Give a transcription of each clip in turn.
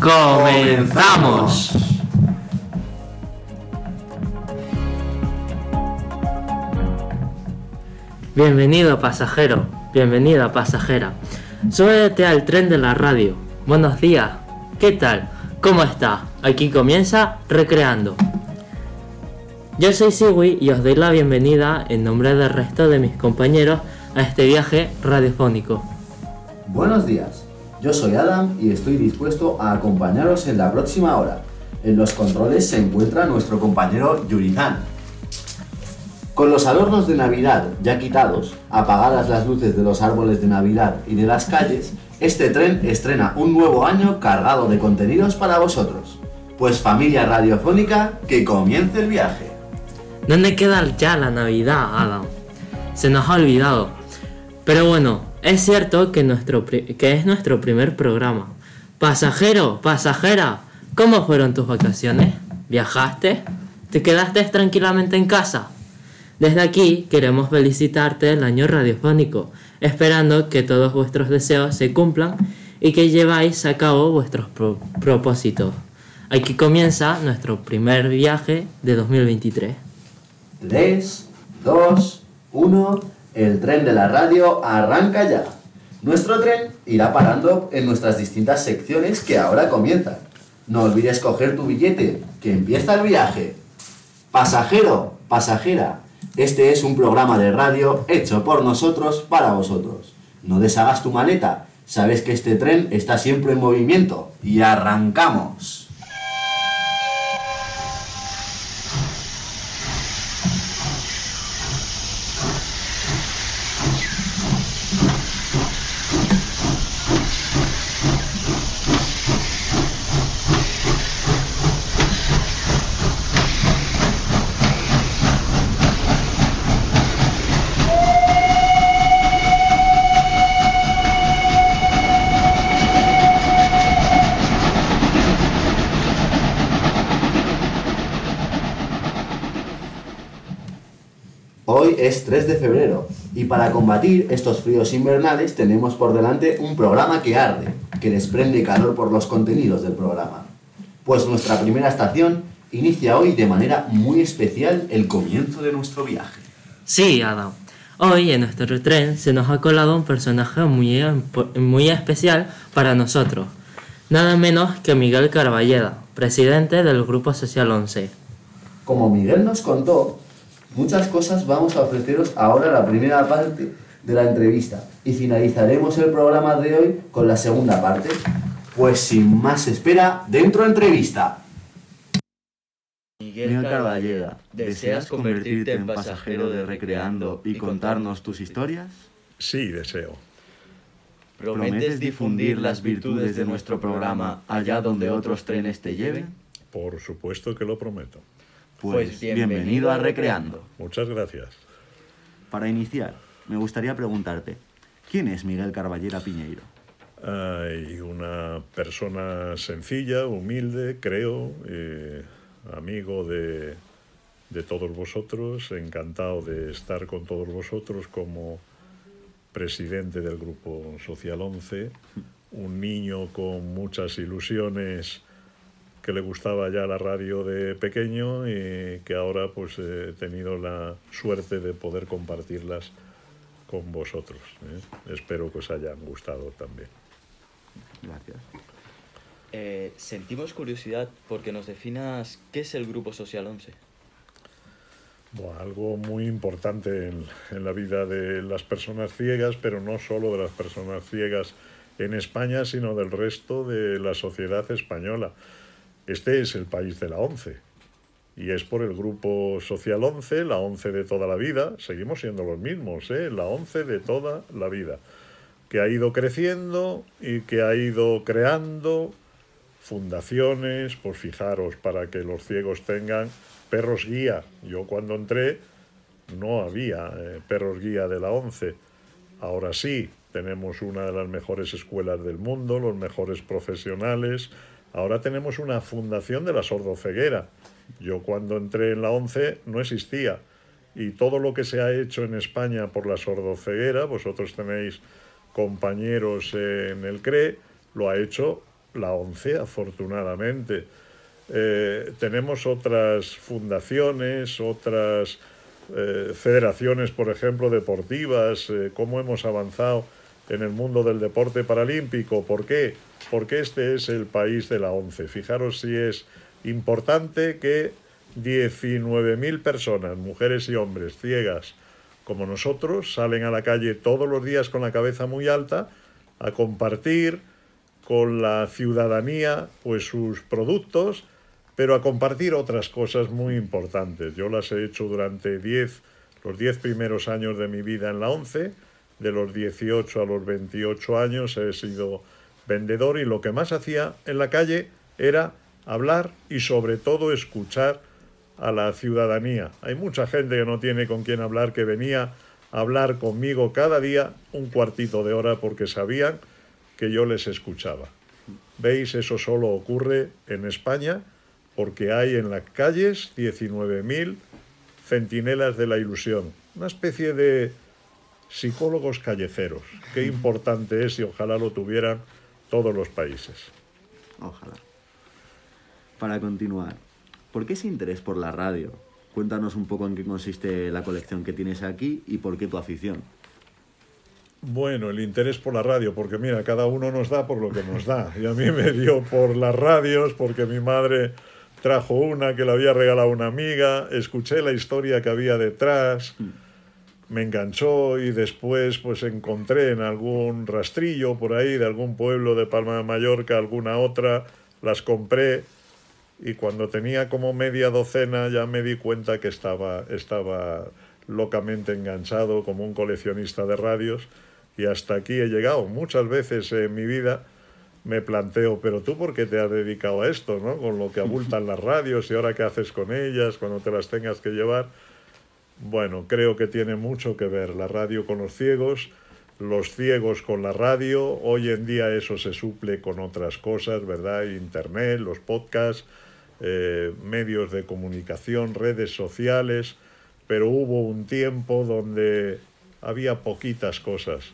¡Comenzamos! Bienvenido pasajero, bienvenida pasajera. Súbete al tren de la radio. Buenos días, ¿qué tal? ¿Cómo está? Aquí comienza Recreando. Yo soy Siwi y os doy la bienvenida en nombre del resto de mis compañeros a este viaje radiofónico. Buenos días. Yo soy Adam y estoy dispuesto a acompañaros en la próxima hora. En los controles se encuentra nuestro compañero Yurizan. Con los adornos de Navidad ya quitados, apagadas las luces de los árboles de Navidad y de las calles, este tren estrena un nuevo año cargado de contenidos para vosotros. Pues familia radiofónica, que comience el viaje. ¿Dónde queda ya la Navidad, Adam? Se nos ha olvidado. Pero bueno, es cierto que es nuestro primer programa. Pasajero, pasajera, ¿cómo fueron tus vacaciones? ¿Viajaste? ¿Te quedaste tranquilamente en casa? Desde aquí queremos felicitarte el año radiofónico, esperando que todos vuestros deseos se cumplan y que lleváis a cabo vuestros propósitos. Aquí comienza nuestro primer viaje de 2023. 3, 2, 1... El tren de la radio arranca ya. Nuestro tren irá parando en nuestras distintas secciones que ahora comienzan. No olvides coger tu billete, que empieza el viaje. Pasajero, pasajera, este es un programa de radio hecho por nosotros para vosotros. No deshagas tu maleta, sabes que este tren está siempre en movimiento. Y arrancamos. Hoy es 3 de febrero y para combatir estos fríos invernales tenemos por delante un programa que arde, que desprende calor por los contenidos del programa. Pues nuestra primera estación inicia hoy de manera muy especial el comienzo de nuestro viaje. Sí, Adam. Hoy en nuestro tren se nos ha colado un personaje muy especial para nosotros. Nada menos que Miguel Carballeda, presidente del Grupo Social 11. Como Miguel nos contó, muchas cosas vamos a ofreceros ahora la primera parte de la entrevista y finalizaremos el programa de hoy con la segunda parte. Pues sin más espera, dentro entrevista. Miguel Carballeda, ¿deseas convertirte en pasajero de Recreando y contarnos tus historias? Sí, deseo. ¿Prometes difundir las virtudes de nuestro programa allá donde otros trenes te lleven? Por supuesto que lo prometo. Pues bienvenido a Recreando. Muchas gracias. Para iniciar, me gustaría preguntarte, ¿quién es Miguel Carballeda Piñeiro? Hay una persona sencilla, humilde, creo, amigo de todos vosotros, encantado de estar con todos vosotros como presidente del Grupo Social 11, un niño con muchas ilusiones que le gustaba ya la radio de pequeño y que ahora pues he tenido la suerte de poder compartirlas con vosotros. Espero que os hayan gustado también. Gracias. Sentimos curiosidad porque nos definas qué es el Grupo Social 11. Bueno, algo muy importante en la vida de las personas ciegas, pero no solo de las personas ciegas en España, sino del resto de la sociedad española. Este es el país de la ONCE y es por el Grupo Social 11, la ONCE de toda la vida, seguimos siendo los mismos, la ONCE de toda la vida, que ha ido creciendo y que ha ido creando fundaciones, pues fijaros, para que los ciegos tengan perros guía. Yo cuando entré no había perros guía de la ONCE, ahora sí, tenemos una de las mejores escuelas del mundo, los mejores profesionales. Ahora tenemos una fundación de la sordoceguera. Yo cuando entré en la ONCE no existía. Y todo lo que se ha hecho en España por la sordoceguera, vosotros tenéis compañeros en el CRE, lo ha hecho la ONCE, afortunadamente. Tenemos otras fundaciones, otras federaciones, por ejemplo, deportivas, cómo hemos avanzado en el mundo del deporte paralímpico. ¿Por qué? Porque este es el país de la ONCE. Fijaros si es importante que 19.000 personas, mujeres y hombres, ciegas como nosotros, salen a la calle todos los días con la cabeza muy alta a compartir con la ciudadanía pues sus productos, pero a compartir otras cosas muy importantes. Yo las he hecho durante los 10 primeros años de mi vida en la ONCE. De los 18 a los 28 años he sido vendedor, y lo que más hacía en la calle era hablar y sobre todo escuchar a la ciudadanía. Hay mucha gente que no tiene con quién hablar, que venía a hablar conmigo cada día un cuartito de hora porque sabían que yo les escuchaba. ¿Veis? Eso solo ocurre en España porque hay en las calles 19.000 centinelas de la ilusión, una especie de psicólogos callejeros. Qué importante es, y ojalá lo tuvieran todos los países. Ojalá. Para continuar, ¿por qué ese interés por la radio? Cuéntanos un poco en qué consiste la colección que tienes aquí y por qué tu afición. Bueno, el interés por la radio, porque mira, cada uno nos da por lo que nos da. Y a mí me dio por las radios, porque mi madre trajo una que le había regalado una amiga, escuché la historia que había detrás, me enganchó, y después pues encontré en algún rastrillo por ahí de algún pueblo de Palma de Mallorca alguna otra, las compré, y cuando tenía como media docena ya me di cuenta que estaba locamente enganchado como un coleccionista de radios, y hasta aquí he llegado. Muchas veces en mi vida me planteo, pero tú ¿por qué te has dedicado a esto, ¿no? Con lo que abultan las radios, y ahora qué haces con ellas cuando te las tengas que llevar. Bueno, creo que tiene mucho que ver la radio con los ciegos con la radio. Hoy en día eso se suple con otras cosas, ¿verdad? Internet, los podcasts, medios de comunicación, redes sociales, pero hubo un tiempo donde había poquitas cosas.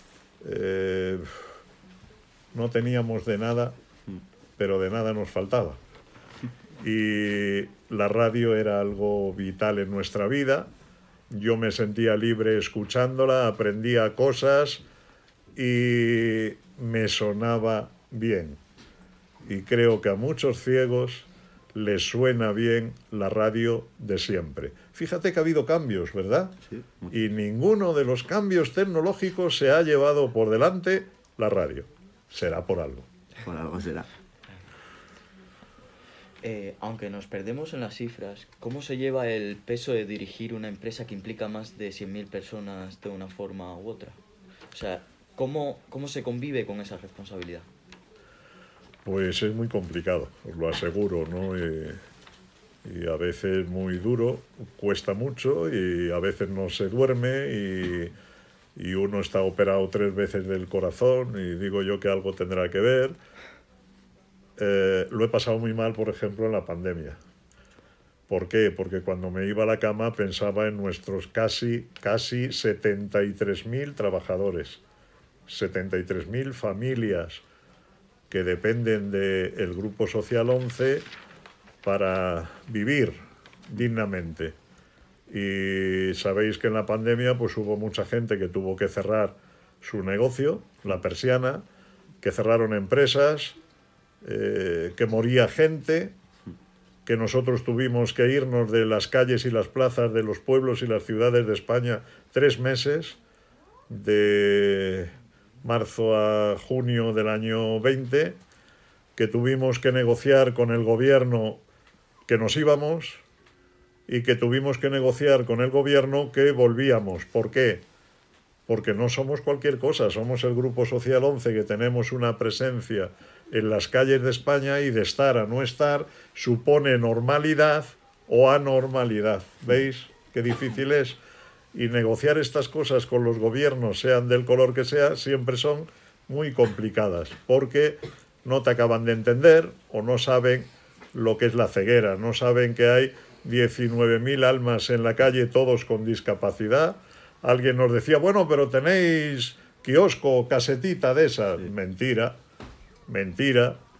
No teníamos de nada, pero de nada nos faltaba. Y la radio era algo vital en nuestra vida. Yo me sentía libre escuchándola, aprendía cosas y me sonaba bien. Y creo que a muchos ciegos les suena bien la radio de siempre. Fíjate que ha habido cambios, ¿verdad? Sí. Y ninguno de los cambios tecnológicos se ha llevado por delante la radio. Será por algo. Por algo será. Aunque nos perdemos en las cifras, ¿cómo se lleva el peso de dirigir una empresa que implica más de 100.000 personas de una forma u otra? O sea, ¿cómo se convive con esa responsabilidad? Pues es muy complicado, os lo aseguro, ¿no? Y a veces muy duro, cuesta mucho, y a veces no se duerme, y uno está operado 3 veces del corazón, y digo yo que algo tendrá que ver. Lo he pasado muy mal, por ejemplo, en la pandemia. ¿Por qué? Porque cuando me iba a la cama pensaba en nuestros casi 73.000 trabajadores, 73.000 familias que dependen del Grupo Social 11 para vivir dignamente. Y sabéis que en la pandemia pues hubo mucha gente que tuvo que cerrar su negocio, la persiana, que cerraron empresas, que moría gente, que nosotros tuvimos que irnos de las calles y las plazas de los pueblos y las ciudades de España 3 meses, de marzo a junio del año 20, que tuvimos que negociar con el gobierno que nos íbamos, y que tuvimos que negociar con el gobierno que volvíamos. ¿Por qué? Porque no somos cualquier cosa, somos el Grupo Social 11, que tenemos una presencia en las calles de España, y de estar a no estar supone normalidad o anormalidad. ¿Veis qué difícil es? Y negociar estas cosas con los gobiernos, sean del color que sea, siempre son muy complicadas, porque no te acaban de entender o no saben lo que es la ceguera, no saben que hay 19.000 almas en la calle, todos con discapacidad. Alguien nos decía, bueno, pero tenéis kiosco, casetita de esas. Sí. Mentira.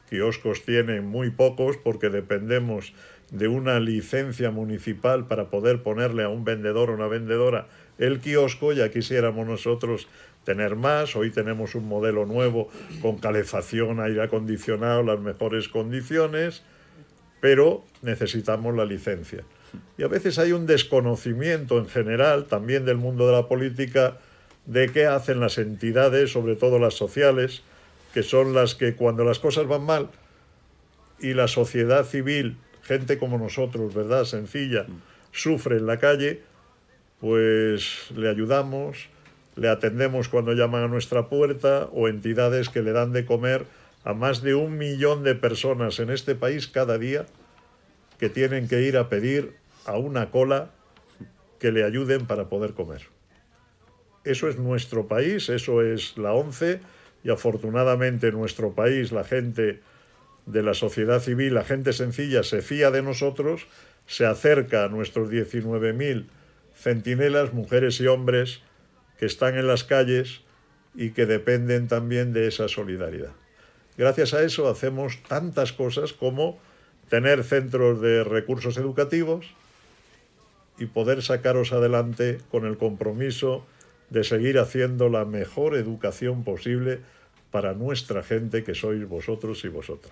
Kioscos tienen muy pocos porque dependemos de una licencia municipal para poder ponerle a un vendedor o una vendedora el kiosco. Ya quisiéramos nosotros tener más. Hoy tenemos un modelo nuevo con calefacción, aire acondicionado, las mejores condiciones, pero necesitamos la licencia. Y a veces hay un desconocimiento en general, también del mundo de la política, de qué hacen las entidades, sobre todo las sociales, que son las que cuando las cosas van mal y la sociedad civil, gente como nosotros, ¿verdad?, sencilla, sufre en la calle, pues le ayudamos, le atendemos cuando llaman a nuestra puerta, o entidades que le dan de comer a más de 1 millón de personas en este país cada día que tienen que ir a pedir a una cola que le ayuden para poder comer. Eso es nuestro país, eso es la ONCE, y afortunadamente en nuestro país la gente de la sociedad civil, la gente sencilla, se fía de nosotros, se acerca a nuestros 19.000 centinelas, mujeres y hombres que están en las calles y que dependen también de esa solidaridad. Gracias a eso hacemos tantas cosas como tener centros de recursos educativos y poder sacaros adelante con el compromiso de seguir haciendo la mejor educación posible para nuestra gente, que sois vosotros y vosotras.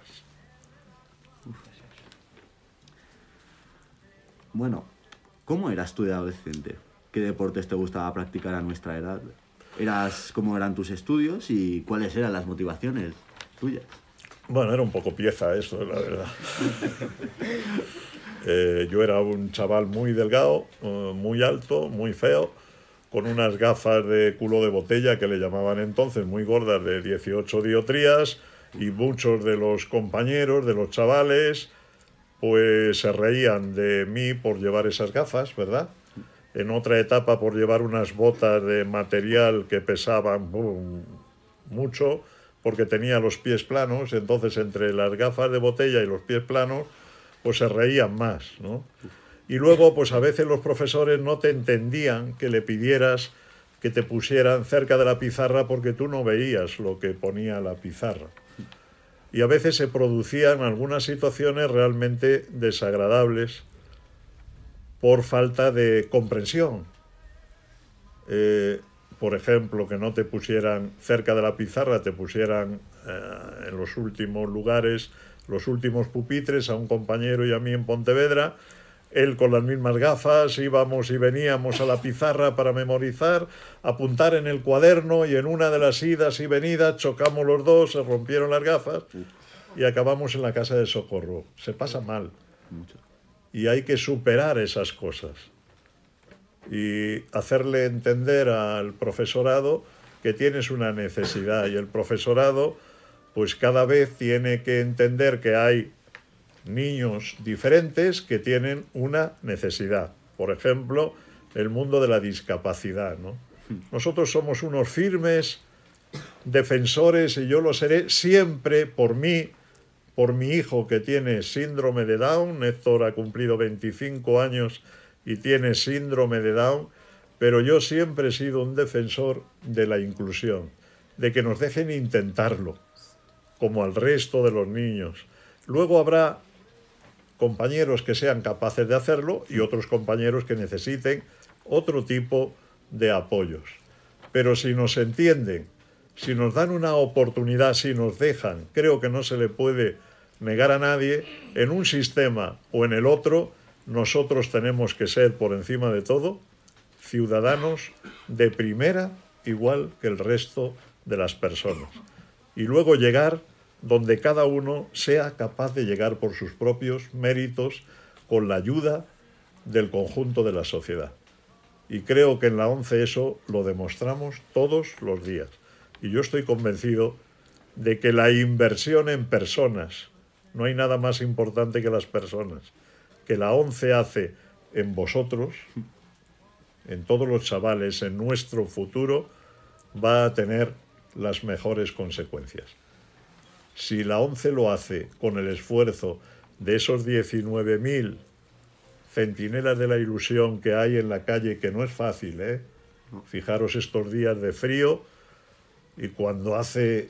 Bueno, ¿cómo eras tú de adolescente? ¿Qué deportes te gustaba practicar a nuestra edad? ¿Cómo eran tus estudios y cuáles eran las motivaciones tuyas? Bueno, era un poco pieza eso, la verdad. Yo era un chaval muy delgado, muy alto, muy feo, con unas gafas de culo de botella que le llamaban entonces, muy gordas, de 18 dioptrías, y muchos de los compañeros, de los chavales, pues se reían de mí por llevar esas gafas, ¿verdad? En otra etapa por llevar unas botas de material que pesaban mucho, porque tenía los pies planos. Entonces entre las gafas de botella y los pies planos, pues se reían más, ¿no? Y luego, pues a veces los profesores no te entendían que le pidieras que te pusieran cerca de la pizarra porque tú no veías lo que ponía la pizarra. Y a veces se producían algunas situaciones realmente desagradables por falta de comprensión. Por ejemplo, que no te pusieran cerca de la pizarra, te pusieran en los últimos lugares, los últimos pupitres, a un compañero y a mí en Pontevedra. Él con las mismas gafas, íbamos y veníamos a la pizarra para memorizar, apuntar en el cuaderno, y en una de las idas y venidas chocamos los dos, se rompieron las gafas y acabamos en la casa de socorro. Se pasa mal. Y hay que superar esas cosas y hacerle entender al profesorado que tienes una necesidad, y el profesorado pues cada vez tiene que entender que hay niños diferentes que tienen una necesidad. Por ejemplo, el mundo de la discapacidad, ¿no? Nosotros somos unos firmes defensores, y yo lo seré siempre por mí, por mi hijo que tiene síndrome de Down. Héctor ha cumplido 25 años y tiene síndrome de Down, pero yo siempre he sido un defensor de la inclusión, de que nos dejen intentarlo, como al resto de los niños. Luego habrá compañeros que sean capaces de hacerlo y otros compañeros que necesiten otro tipo de apoyos. Pero si nos entienden, si nos dan una oportunidad, si nos dejan, creo que no se le puede negar a nadie, en un sistema o en el otro, nosotros tenemos que ser, por encima de todo, ciudadanos de primera, igual que el resto de las personas. Y luego llegar donde cada uno sea capaz de llegar por sus propios méritos, con la ayuda del conjunto de la sociedad. Y creo que en la ONCE eso lo demostramos todos los días. Y yo estoy convencido de que la inversión en personas, no hay nada más importante que las personas, que la ONCE hace en vosotros, en todos los chavales, en nuestro futuro, va a tener las mejores consecuencias. Si la ONCE lo hace con el esfuerzo de esos 19.000 centinelas de la ilusión que hay en la calle, que no es fácil, ¿eh? Fijaros estos días de frío, y cuando hace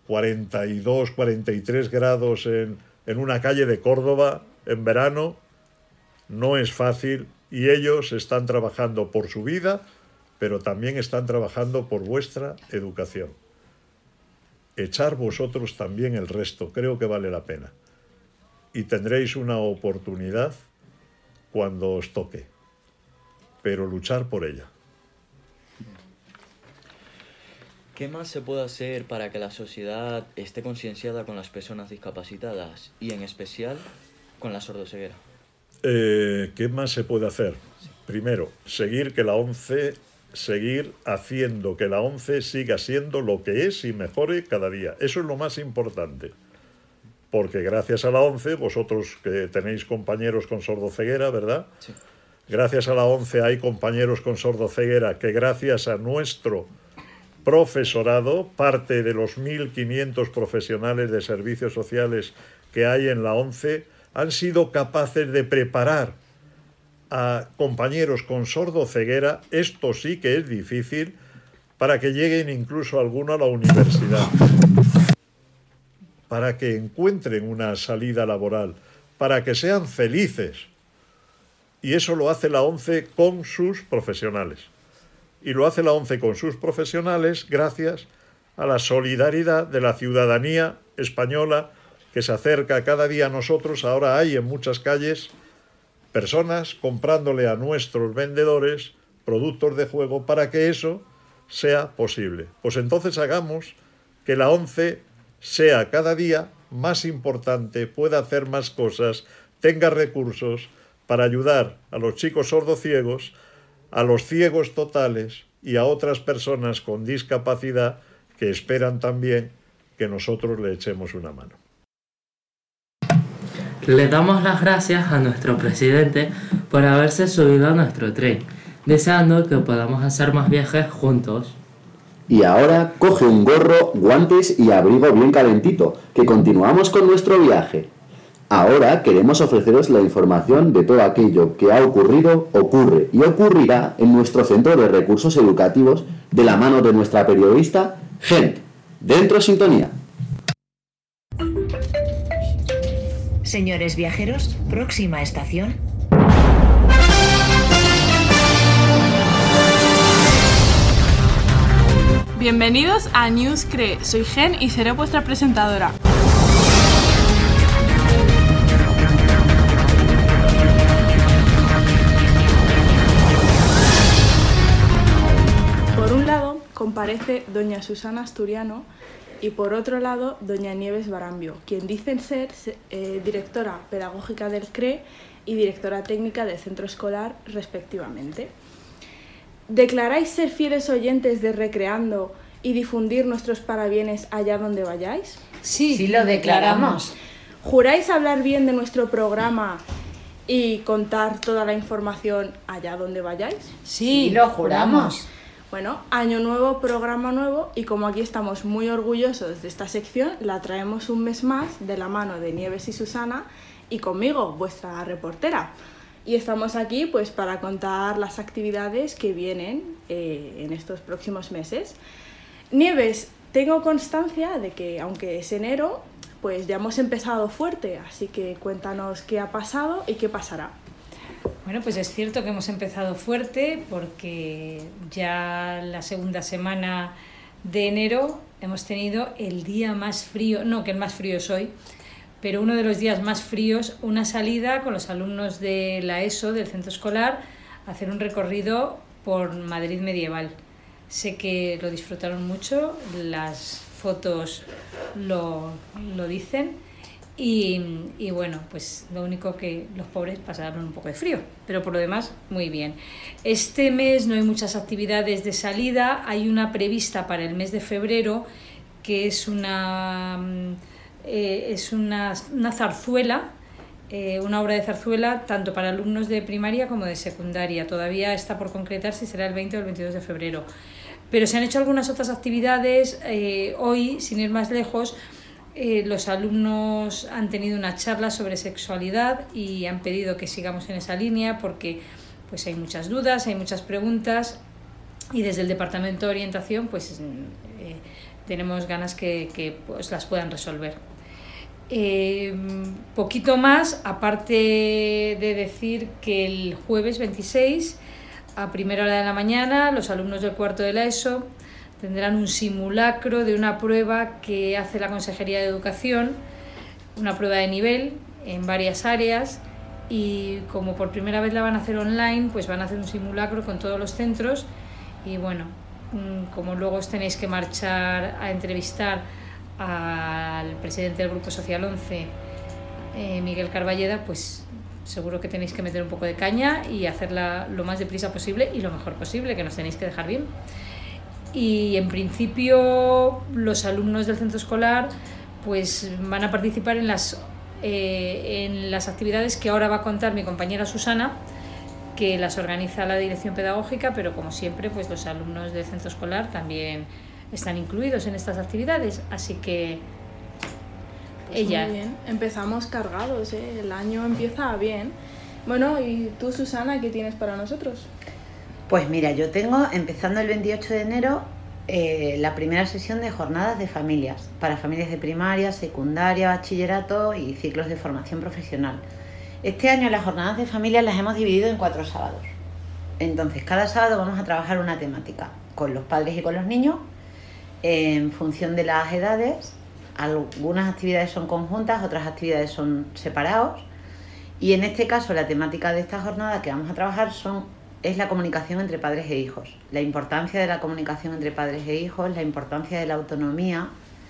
42, 43 grados en una calle de Córdoba en verano no es fácil, y ellos están trabajando por su vida, pero también están trabajando por vuestra educación. Echar vosotros también el resto, creo que vale la pena. Y tendréis una oportunidad cuando os toque, pero luchar por ella. ¿Qué más se puede hacer para que la sociedad esté concienciada con las personas discapacitadas y en especial con la sordoceguera? ¿Qué más se puede hacer? Primero, seguir haciendo que la ONCE siga siendo lo que es y mejore cada día. Eso es lo más importante. Porque gracias a la ONCE, vosotros que tenéis compañeros con sordoceguera, ¿verdad? Sí. Gracias a la ONCE hay compañeros con sordoceguera que gracias a nuestro profesorado, parte de los 1.500 profesionales de servicios sociales que hay en la ONCE, han sido capaces de preparar a compañeros con sordoceguera, esto sí que es difícil, para que lleguen incluso alguno a la universidad, para que encuentren una salida laboral, para que sean felices. Y eso lo hace la ONCE con sus profesionales. Y lo hace la ONCE con sus profesionales gracias a la solidaridad de la ciudadanía española que se acerca cada día a nosotros. Ahora hay en muchas calles personas comprándole a nuestros vendedores productos de juego para que eso sea posible. Pues entonces hagamos que la ONCE sea cada día más importante, pueda hacer más cosas, tenga recursos para ayudar a los chicos sordociegos, a los ciegos totales y a otras personas con discapacidad que esperan también que nosotros le echemos una mano. Le damos las gracias a nuestro presidente por haberse subido a nuestro tren, deseando que podamos hacer más viajes juntos. Y ahora coge un gorro, guantes y abrigo bien calentito, que continuamos con nuestro viaje. Ahora queremos ofreceros la información de todo aquello que ha ocurrido, ocurre y ocurrirá en nuestro Centro de Recursos Educativos de la mano de nuestra periodista Gent. Dentro sintonía. Señores viajeros, próxima estación. Bienvenidos a News CRE. Soy Gen y seré vuestra presentadora. Por un lado, comparece doña Susana Asturiano y por otro lado, doña Nieves Barambio, quien dicen ser directora pedagógica del CRE y directora técnica del centro escolar, respectivamente. ¿Declaráis ser fieles oyentes de Recreando y difundir nuestros parabienes allá donde vayáis? Sí, lo declaramos. ¿Juráis hablar bien de nuestro programa y contar toda la información allá donde vayáis? Sí, lo juramos. Bueno, año nuevo, programa nuevo, y como aquí estamos muy orgullosos de esta sección, la traemos un mes más de la mano de Nieves y Susana y conmigo, vuestra reportera. Y estamos aquí pues para contar las actividades que vienen en estos próximos meses. Nieves, tengo constancia de que aunque es enero, pues ya hemos empezado fuerte, así que cuéntanos qué ha pasado y qué pasará. Bueno, pues es cierto que hemos empezado fuerte porque ya la segunda semana de enero hemos tenido el día más frío, no que el más frío es hoy, pero uno de los días más fríos, una salida con los alumnos de la ESO, del centro escolar, a hacer un recorrido por Madrid medieval. Sé que lo disfrutaron mucho, las fotos lo dicen y bueno, pues lo único que los pobres pasaron un poco de frío, pero por lo demás muy bien. Este mes no hay muchas actividades de salida, hay una prevista para el mes de febrero que es una zarzuela, una obra de zarzuela tanto para alumnos de primaria como de secundaria. Todavía está por concretar si será el 20 o el 22 de febrero. Pero se han hecho algunas otras actividades. Hoy, sin ir más lejos, los alumnos han tenido una charla sobre sexualidad y han pedido que sigamos en esa línea porque pues hay muchas dudas, hay muchas preguntas y desde el Departamento de Orientación pues tenemos ganas que pues las puedan resolver. Poquito más, aparte de decir que el jueves 26 a primera hora de la mañana los alumnos del cuarto de la ESO tendrán un simulacro de una prueba que hace la Consejería de Educación, una prueba de nivel en varias áreas, y como por primera vez la van a hacer online, pues van a hacer un simulacro con todos los centros. Y bueno, como luego os tenéis que marchar a entrevistar al presidente del Grupo Social 11, Miguel Carballeda, pues seguro que tenéis que meter un poco de caña y hacerla lo más deprisa posible y lo mejor posible, que nos tenéis que dejar bien. Y en principio los alumnos del centro escolar pues van a participar en las actividades que ahora va a contar mi compañera Susana, que las organiza la dirección pedagógica, pero como siempre pues los alumnos del centro escolar también están incluidos en estas actividades, así que pues ella... Muy bien, empezamos cargados, ¿eh? El año empieza bien. Bueno, ¿y tú, Susana, qué tienes para nosotros? Pues mira, yo tengo, empezando el 28 de enero, la primera sesión de jornadas de familias, para familias de primaria, secundaria, bachillerato y ciclos de formación profesional. Este año las jornadas de familias las hemos dividido en 4 sábados. Entonces, cada sábado vamos a trabajar una temática con los padres y con los niños, en función de las edades. Algunas actividades son conjuntas, otras actividades son separados. Y en este caso, la temática de esta jornada que vamos a trabajar es la comunicación entre padres e hijos. La importancia de la comunicación entre padres e hijos, la importancia de la autonomía,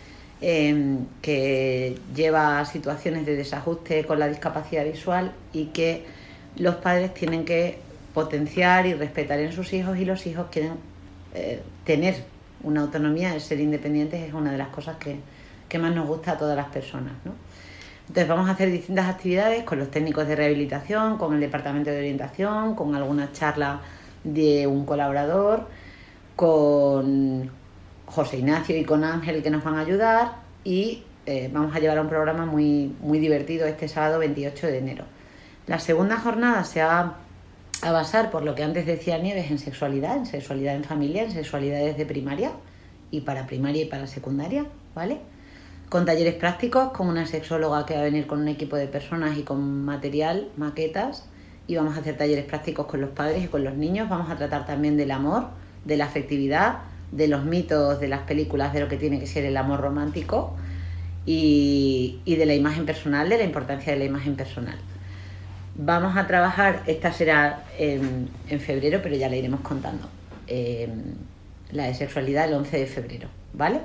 que lleva a situaciones de desajuste con la discapacidad visual, y que los padres tienen que potenciar y respetar en sus hijos, y los hijos quieren tener una autonomía, el ser independientes es una de las cosas que más nos gusta a todas las personas, ¿no? Entonces vamos a hacer distintas actividades con los técnicos de rehabilitación, con el departamento de orientación, con alguna charla de un colaborador, con José Ignacio y con Ángel, que nos van a ayudar, y vamos a llevar un programa muy, muy divertido este sábado 28 de enero. La segunda jornada se va a basar, por lo que antes decía Nieves, en sexualidad en familia, en sexualidades de primaria y para primaria y para secundaria, ¿vale? Con talleres prácticos, con una sexóloga que va a venir con un equipo de personas y con material, maquetas, y vamos a hacer talleres prácticos con los padres y con los niños. Vamos a tratar también del amor, de la afectividad, de los mitos de las películas, de lo que tiene que ser el amor romántico, y de la imagen personal, de la importancia de la imagen personal. Vamos a trabajar, esta será en febrero, pero ya la iremos contando, la de sexualidad el 11 de febrero, ¿vale?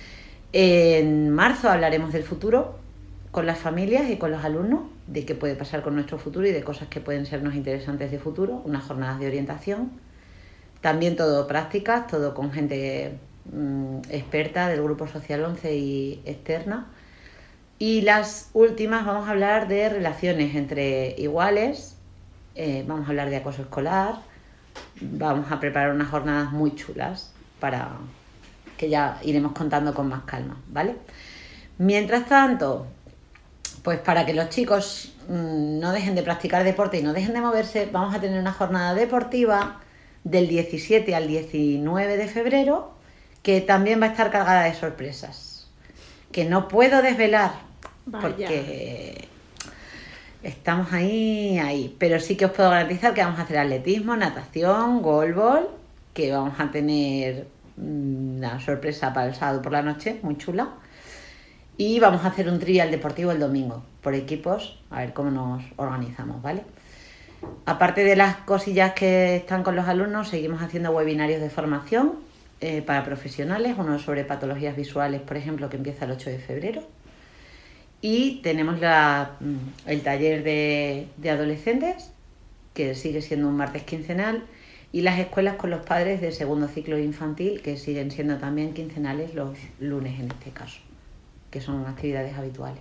En marzo hablaremos del futuro con las familias y con los alumnos, de qué puede pasar con nuestro futuro y de cosas que pueden sernos interesantes de futuro, unas jornadas de orientación. También todo prácticas, todo con gente experta del Grupo Social 11 y externa. Y las últimas vamos a hablar de relaciones entre iguales, vamos a hablar de acoso escolar, vamos a preparar unas jornadas muy chulas para que ya iremos contando con más calma, ¿vale? Mientras tanto, pues para que los chicos no dejen de practicar deporte y no dejen de moverse, vamos a tener una jornada deportiva del 17 al 19 de febrero, que también va a estar cargada de sorpresas, que no puedo desvelar. Vaya. Porque estamos ahí, pero sí que os puedo garantizar que vamos a hacer atletismo, natación, goalball, que vamos a tener una sorpresa para el sábado por la noche, muy chula, y vamos a hacer un trivial deportivo el domingo, por equipos, a ver cómo nos organizamos, ¿vale? Aparte de las cosillas que están con los alumnos, seguimos haciendo webinarios de formación para profesionales, uno sobre patologías visuales, por ejemplo, que empieza el 8 de febrero. Y tenemos el taller de adolescentes, que sigue siendo un martes quincenal, y las escuelas con los padres de segundo ciclo infantil, que siguen siendo también quincenales los lunes en este caso, que son actividades habituales.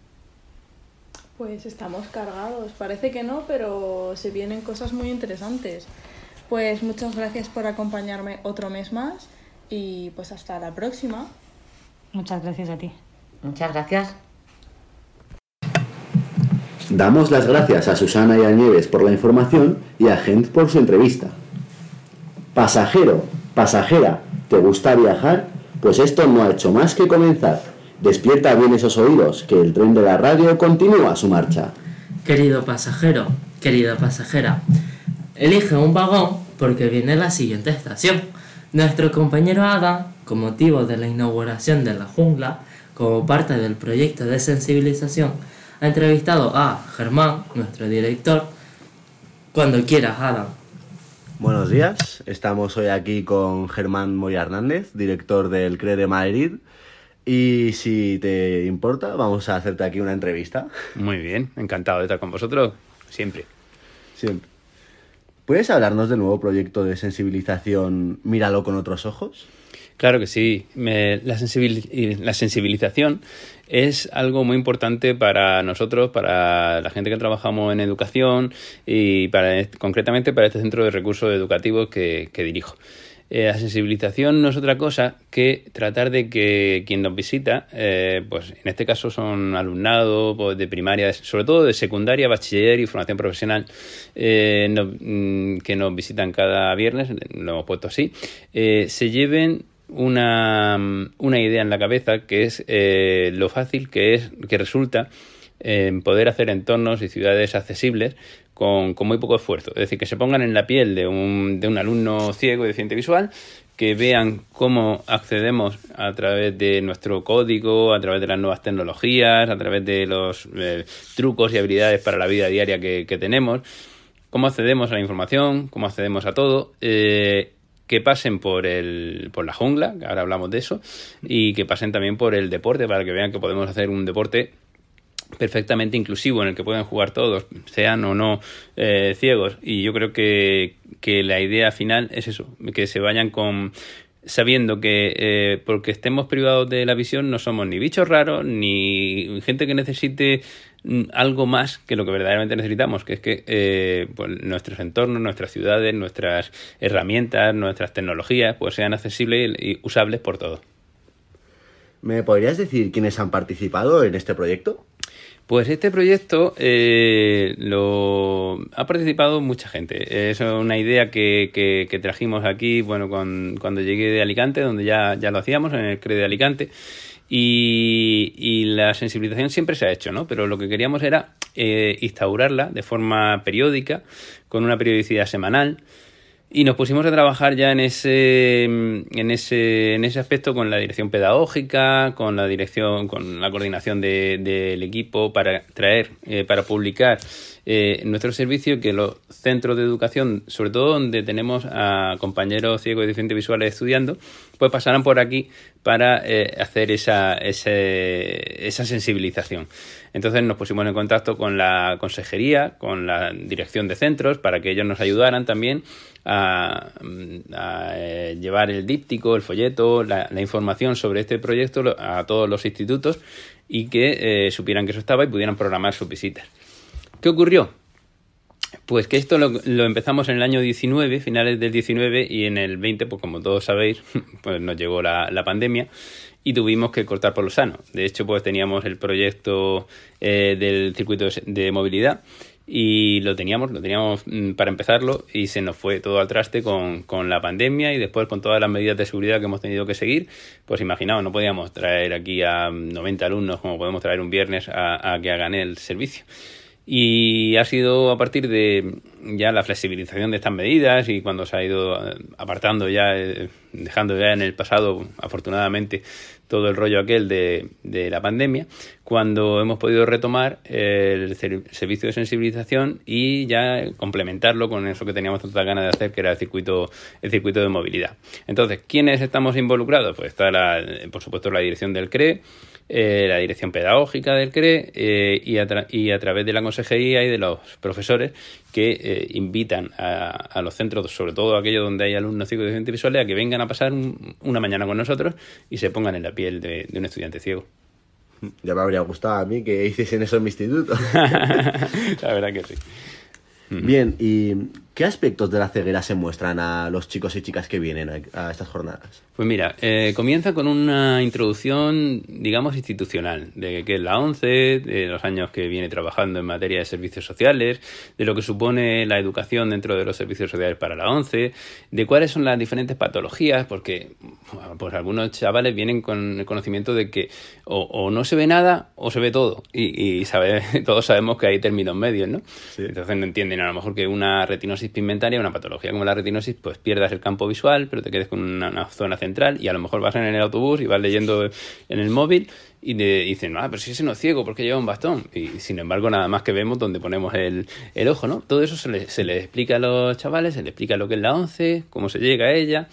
Pues estamos cargados, parece que no, pero se vienen cosas muy interesantes. Pues muchas gracias por acompañarme otro mes más, y pues hasta la próxima. Muchas gracias a ti. Muchas gracias. Damos las gracias a Susana y a Nieves por la información y a Gent por su entrevista. Pasajero, pasajera, ¿te gusta viajar? Pues esto no ha hecho más que comenzar. Despierta bien esos oídos, que el tren de la radio continúa su marcha. Querido pasajero, querida pasajera, elige un vagón porque viene la siguiente estación. Nuestro compañero Adam, con motivo de la inauguración de la jungla, como parte del proyecto de sensibilización, ha entrevistado a Germán, nuestro director. Cuando quieras, Adam. Buenos días, estamos hoy aquí con Germán Moya Hernández, director del CRE de Madrid. Y si te importa, vamos a hacerte aquí una entrevista. Muy bien, encantado de estar con vosotros, siempre. Siempre. ¿Puedes hablarnos del nuevo proyecto de sensibilización Míralo con otros ojos? Claro que sí. La sensibilización es algo muy importante para nosotros, para la gente que trabajamos en educación y concretamente para este centro de recursos educativos que dirijo. La sensibilización no es otra cosa que tratar de que quien nos visita, pues en este caso son alumnado pues, de primaria, sobre todo de secundaria, bachiller y formación profesional, que nos visitan cada viernes, lo hemos puesto así, se lleven una idea en la cabeza que es lo fácil que resulta poder hacer entornos y ciudades accesibles con muy poco esfuerzo. Es decir, que se pongan en la piel de un alumno ciego y deficiente visual, que vean cómo accedemos a través de nuestro código, a través de las nuevas tecnologías, a través de los trucos y habilidades para la vida diaria que tenemos, cómo accedemos a la información, cómo accedemos a todo, que pasen por la jungla, que ahora hablamos de eso, y que pasen también por el deporte, para que vean que podemos hacer un deporte perfectamente inclusivo en el que pueden jugar todos, sean o no ciegos. Y yo creo que la idea final es eso, que se vayan sabiendo que porque estemos privados de la visión no somos ni bichos raros ni gente que necesite algo más que lo que verdaderamente necesitamos, que es que pues nuestros entornos, nuestras ciudades, nuestras herramientas, nuestras tecnologías pues sean accesibles y usables por todos. ¿Me podrías decir quiénes han participado en este proyecto? Pues este proyecto ha participado mucha gente. Es una idea que trajimos aquí, bueno, cuando llegué de Alicante, donde ya lo hacíamos, en el CRE de Alicante. Y la sensibilización siempre se ha hecho, ¿no? Pero lo que queríamos era instaurarla de forma periódica, con una periodicidad semanal. Y nos pusimos a trabajar ya en ese aspecto con la dirección pedagógica, con la coordinación del equipo para para publicar nuestro servicio, que los centros de educación, sobre todo donde tenemos a compañeros ciegos y deficientes visuales estudiando, pues pasarán por aquí para hacer esa sensibilización. Entonces nos pusimos en contacto con la consejería, con la dirección de centros, para que ellos nos ayudaran también a llevar el díptico, el folleto, la información sobre este proyecto a todos los institutos y que supieran que eso estaba y pudieran programar sus visitas. ¿Qué ocurrió? Pues que esto lo empezamos en el año 19, finales del 19, y en el 20, pues como todos sabéis, pues nos llegó la pandemia y tuvimos que cortar por lo sano. De hecho, pues teníamos el proyecto del circuito de movilidad y lo teníamos para empezarlo, y se nos fue todo al traste con la pandemia y después con todas las medidas de seguridad que hemos tenido que seguir. Pues imaginaos, no podíamos traer aquí a 90 alumnos como podemos traer un viernes a que hagan el servicio. Y ha sido a partir de ya la flexibilización de estas medidas y cuando se ha ido apartando ya, dejando ya en el pasado, afortunadamente, todo el rollo aquel de la pandemia, cuando hemos podido retomar el servicio de sensibilización y ya complementarlo con eso que teníamos tantas ganas de hacer, que era el circuito de movilidad. Entonces, ¿quiénes estamos involucrados? Pues está por supuesto la dirección del CRE, la dirección pedagógica del CRE y a través de la consejería y de los profesores que invitan a los centros, sobre todo aquellos donde hay alumnos ciegos y deficientes visuales, a que vengan a pasar una mañana con nosotros y se pongan en la piel de un estudiante ciego. Ya me habría gustado a mí que hiciesen eso en mi instituto. La verdad que sí. Bien, ¿y ¿Qué aspectos de la ceguera se muestran a los chicos y chicas que vienen a estas jornadas? Pues mira, comienza con una introducción, digamos, institucional, de qué es la ONCE, de los años que viene trabajando en materia de servicios sociales, de lo que supone la educación dentro de los servicios sociales para la ONCE, de cuáles son las diferentes patologías, porque pues algunos chavales vienen con el conocimiento de que o no se ve nada o se ve todo, y todos sabemos que hay términos medios, ¿no? Sí. Entonces no entienden a lo mejor que una retinosis pigmentaria, una patología como la retinosis, pues pierdas el campo visual, pero te quedes con una zona central, y a lo mejor vas en el autobús y vas leyendo en el móvil y dicen, pero si ese no es ciego, ¿por qué lleva un bastón? Y sin embargo nada más que vemos donde ponemos el ojo, ¿no? Todo eso se les explica a los chavales, se les explica lo que es la ONCE, cómo se llega a ella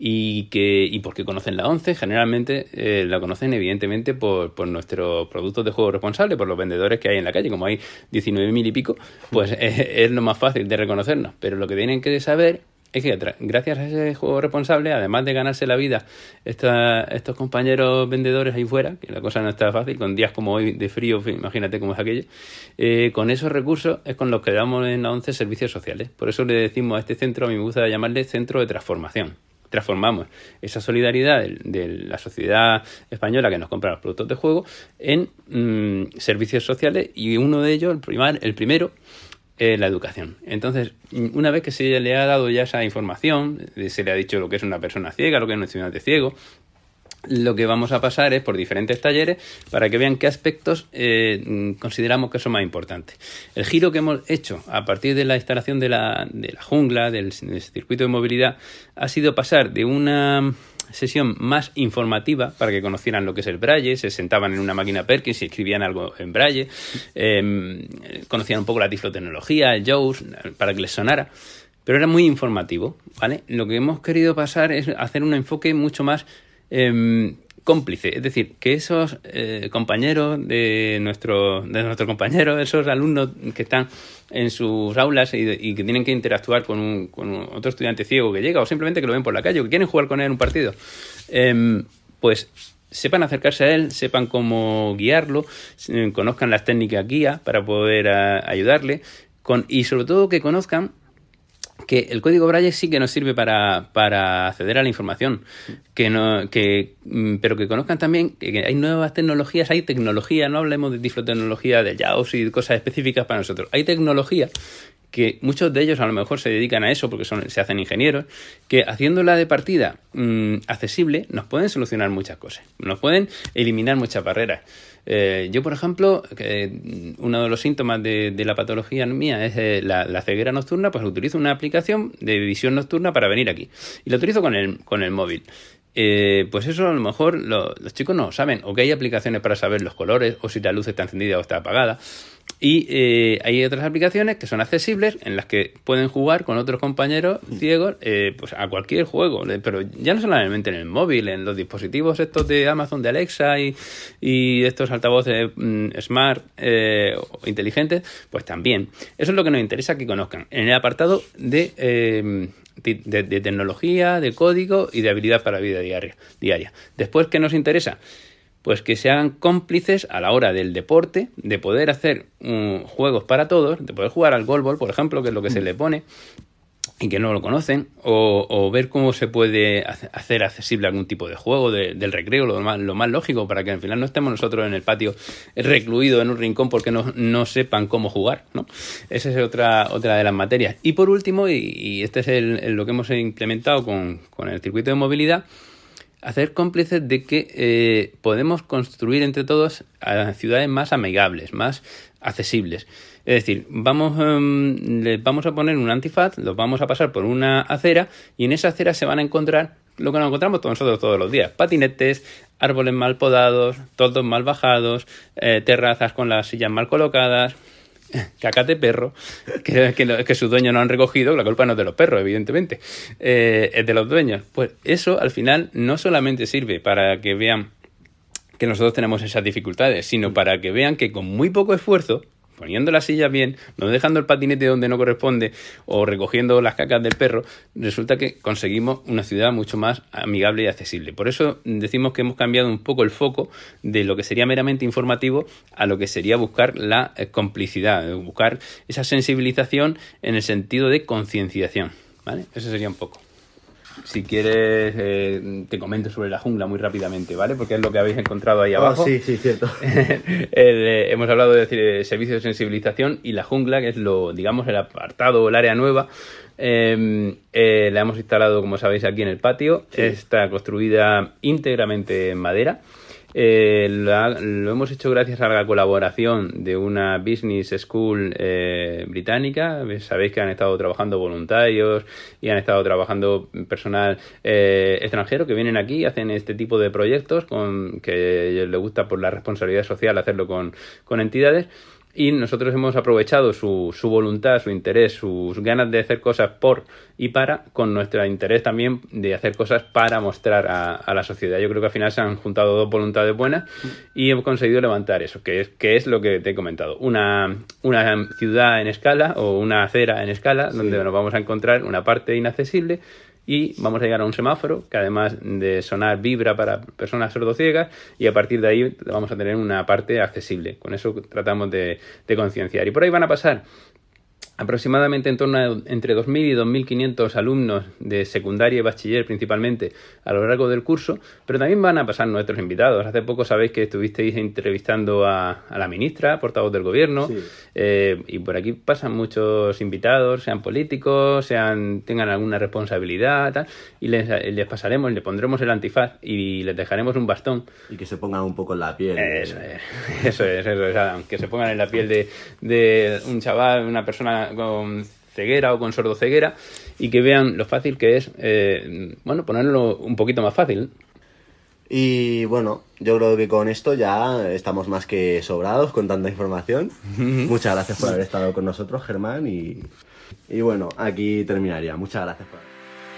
y por qué conocen la ONCE. Generalmente la conocen evidentemente por nuestros productos de juego responsable, por los vendedores que hay en la calle. Como hay 19.000 y pico, pues es lo más fácil de reconocernos, pero lo que tienen que saber es que gracias a ese juego responsable, además de ganarse la vida estos compañeros vendedores ahí fuera, que la cosa no está fácil, con días como hoy de frío, imagínate cómo es aquello, con esos recursos es con los que damos en la ONCE servicios sociales. Por eso le decimos a este centro, a mí me gusta llamarle centro de transformación. Transformamos esa solidaridad de la sociedad española que nos compra los productos de juego en servicios sociales, y uno de ellos, el primero, la educación. Entonces, una vez que se le ha dado ya esa información, se le ha dicho lo que es una persona ciega, lo que es un estudiante ciego, lo que vamos a pasar es por diferentes talleres para que vean qué aspectos consideramos que son más importantes. El giro que hemos hecho a partir de la instalación de la jungla, del circuito de movilidad, ha sido pasar de una sesión más informativa para que conocieran lo que es el braille, se sentaban en una máquina Perkins y escribían algo en braille, conocían un poco la tiflotecnología, el JAWS, para que les sonara, pero era muy informativo, ¿vale? Lo que hemos querido pasar es hacer un enfoque mucho más cómplice, es decir, que esos compañeros de nuestros compañeros, esos alumnos que están en sus aulas y que tienen que interactuar con otro estudiante ciego que llega, o simplemente que lo ven por la calle o que quieren jugar con él en un partido, pues sepan acercarse a él, sepan cómo guiarlo, conozcan las técnicas guía para poder ayudarle, y sobre todo que conozcan que el código Braille sí que nos sirve para acceder a la información, pero que conozcan también que hay nuevas tecnologías, hay tecnología, no hablemos de tiflotecnología, de JAWS y cosas específicas para nosotros, hay tecnología que muchos de ellos a lo mejor se dedican a eso porque se hacen ingenieros, que haciéndola de partida accesible nos pueden solucionar muchas cosas, nos pueden eliminar muchas barreras. Yo, por ejemplo, uno de los síntomas de la patología mía es la ceguera nocturna, pues utilizo una aplicación de visión nocturna para venir aquí. Y lo utilizo con el móvil. Pues eso a lo mejor los chicos no saben, o que hay aplicaciones para saber los colores, o si la luz está encendida o está apagada. Y hay otras aplicaciones que son accesibles, en las que pueden jugar con otros compañeros ciegos pues a cualquier juego, pero ya no solamente en el móvil, en los dispositivos estos de Amazon, de Alexa y estos altavoces smart o inteligentes, pues también. Eso es lo que nos interesa que conozcan en el apartado de tecnología, de código y de habilidad para la vida diaria. Después, ¿qué nos interesa? Pues que se hagan cómplices a la hora del deporte, de poder hacer juegos para todos, de poder jugar al golbol, por ejemplo, que es lo que se le pone y que no lo conocen, o ver cómo se puede hacer accesible algún tipo de juego del recreo, lo más lógico, para que al final no estemos nosotros en el patio recluidos en un rincón porque no sepan cómo jugar, ¿no? Esa es otra de las materias. Y por último, y este es lo que hemos implementado con el circuito de movilidad, hacer cómplices de que podemos construir entre todos a ciudades más amigables, más accesibles. Es decir, les vamos a poner un antifaz, los vamos a pasar por una acera, y en esa acera se van a encontrar lo que nos encontramos nosotros todos los días: patinetes, árboles mal podados, toldos mal bajados, terrazas con las sillas mal colocadas, cacas de perro que sus dueños no han recogido. La culpa no es de los perros, evidentemente, es de los dueños. Pues eso al final no solamente sirve para que vean que nosotros tenemos esas dificultades, sino para que vean que con muy poco esfuerzo poniendo las sillas bien, no dejando el patinete donde no corresponde o recogiendo las cacas del perro, resulta que conseguimos una ciudad mucho más amigable y accesible. Por eso decimos que hemos cambiado un poco el foco de lo que sería meramente informativo a lo que sería buscar la complicidad, buscar esa sensibilización en el sentido de concienciación, ¿vale? Eso sería un poco. Si quieres, te comento sobre la jungla muy rápidamente, ¿vale? Porque es lo que habéis encontrado ahí abajo. Sí, cierto. Hemos hablado de servicios de sensibilización y la jungla, que es el apartado o el área nueva. La hemos instalado, como sabéis, aquí en el patio. Sí. Está construida íntegramente en madera. Lo hemos hecho gracias a la colaboración de una business school británica. Sabéis que han estado trabajando voluntarios y han estado trabajando personal extranjero que vienen aquí y hacen este tipo de proyectos que les gusta por la responsabilidad social hacerlo con entidades. Y nosotros hemos aprovechado su voluntad, su interés, sus ganas de hacer cosas por y para, con nuestro interés también de hacer cosas para mostrar a la sociedad. Yo creo que al final se han juntado dos voluntades buenas y hemos conseguido levantar eso, que es lo que te he comentado. Una ciudad en escala o una acera en escala, sí, donde nos vamos a encontrar una parte inaccesible. Y vamos a llegar a un semáforo que además de sonar vibra para personas sordociegas y a partir de ahí vamos a tener una parte accesible. Con eso tratamos de concienciar. Y por ahí van a pasar aproximadamente en torno a entre 2.000 y 2.500 alumnos de secundaria y bachiller principalmente a lo largo del curso, pero también van a pasar nuestros invitados. Hace poco sabéis que estuvisteis entrevistando a la ministra, portavoz del gobierno, sí, y por aquí pasan muchos invitados, sean políticos, tengan alguna responsabilidad, tal, y les pasaremos, les pondremos el antifaz y les dejaremos un bastón. Y que se pongan un poco en la piel. Eso es, que se pongan en la piel de un chaval, una persona con ceguera o con sordoceguera y que vean lo fácil que es, ponerlo un poquito más fácil. Y bueno, yo creo que con esto ya estamos más que sobrados con tanta información. Muchas gracias por haber estado con nosotros, Germán, y bueno, aquí terminaría. Muchas gracias por...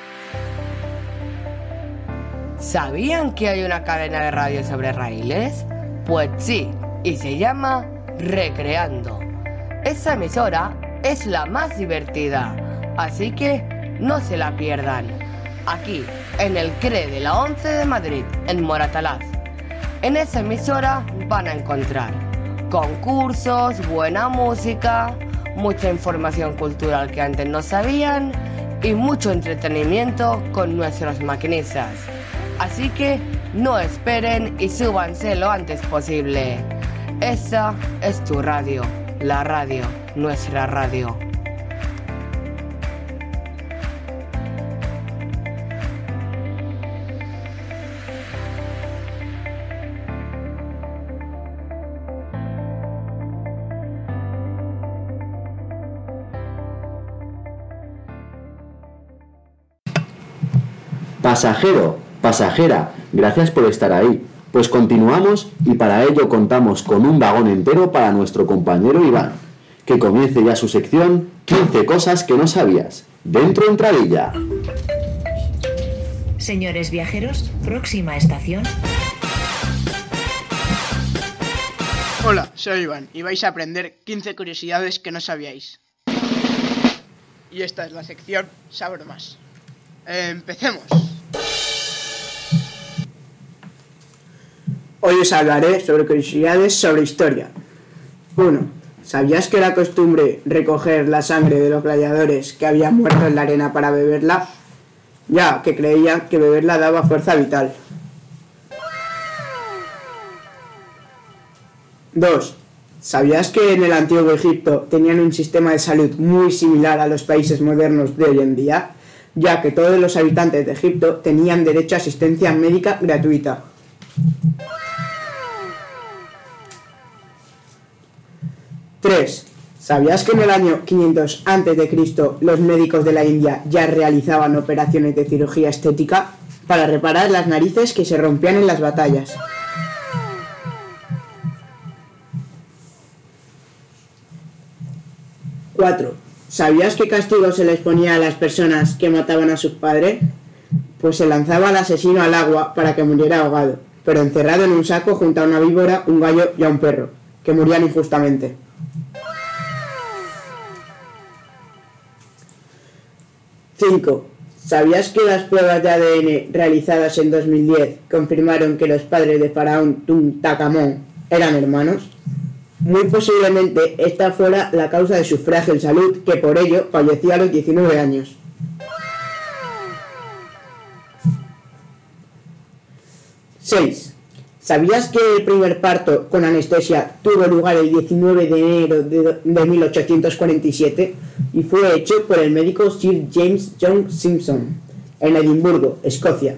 ¿Sabían que hay una cadena de radio sobre raíles? Pues sí, y se llama Recreando. Esa emisora es la más divertida, así que no se la pierdan. Aquí, en el CRE de la 11 de Madrid, en Moratalaz. En esa emisora van a encontrar concursos, buena música, mucha información cultural que antes no sabían y mucho entretenimiento con nuestros maquinistas. Así que no esperen y súbanse lo antes posible. Esa es tu radio, la radio, nuestra radio. Pasajero, pasajera, gracias por estar ahí. Pues continuamos y para ello contamos con un vagón entero para nuestro compañero Iván. Que comience ya su sección 15 cosas que no sabías. Dentro entradilla. Señores viajeros, próxima estación. Hola, soy Iván y vais a aprender 15 curiosidades que no sabíais. Y esta es la sección Saber Más. Empecemos. Hoy os hablaré sobre curiosidades sobre historia. 1. ¿Sabías que era costumbre recoger la sangre de los gladiadores que habían muerto en la arena para beberla? Ya que creían que beberla daba fuerza vital. 2. ¿Sabías que en el antiguo Egipto tenían un sistema de salud muy similar a los países modernos de hoy en día? Ya que todos los habitantes de Egipto tenían derecho a asistencia médica gratuita. 3. ¿Sabías que en el año 500 a.C. los médicos de la India ya realizaban operaciones de cirugía estética para reparar las narices que se rompían en las batallas? 4. ¿Sabías qué castigo se les ponía a las personas que mataban a sus padres? Pues se lanzaba al asesino al agua para que muriera ahogado, pero encerrado en un saco junto a una víbora, un gallo y a un perro, que morían injustamente. 5. ¿Sabías que las pruebas de ADN realizadas en 2010 confirmaron que los padres de Faraón Tutankamón eran hermanos? Muy posiblemente esta fuera la causa de su frágil salud, que por ello falleció a los 19 años. 6. ¿Sabías que el primer parto con anestesia tuvo lugar el 19 de enero de 1847 y fue hecho por el médico Sir James John Simpson en Edimburgo, Escocia?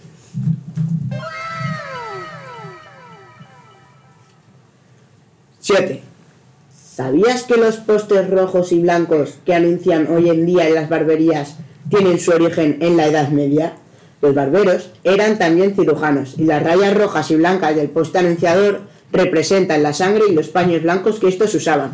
7. ¿Sabías que los postes rojos y blancos que anuncian hoy en día en las barberías tienen su origen en la Edad Media? Los barberos eran también cirujanos y las rayas rojas y blancas del poste anunciador representan la sangre y los paños blancos que estos usaban.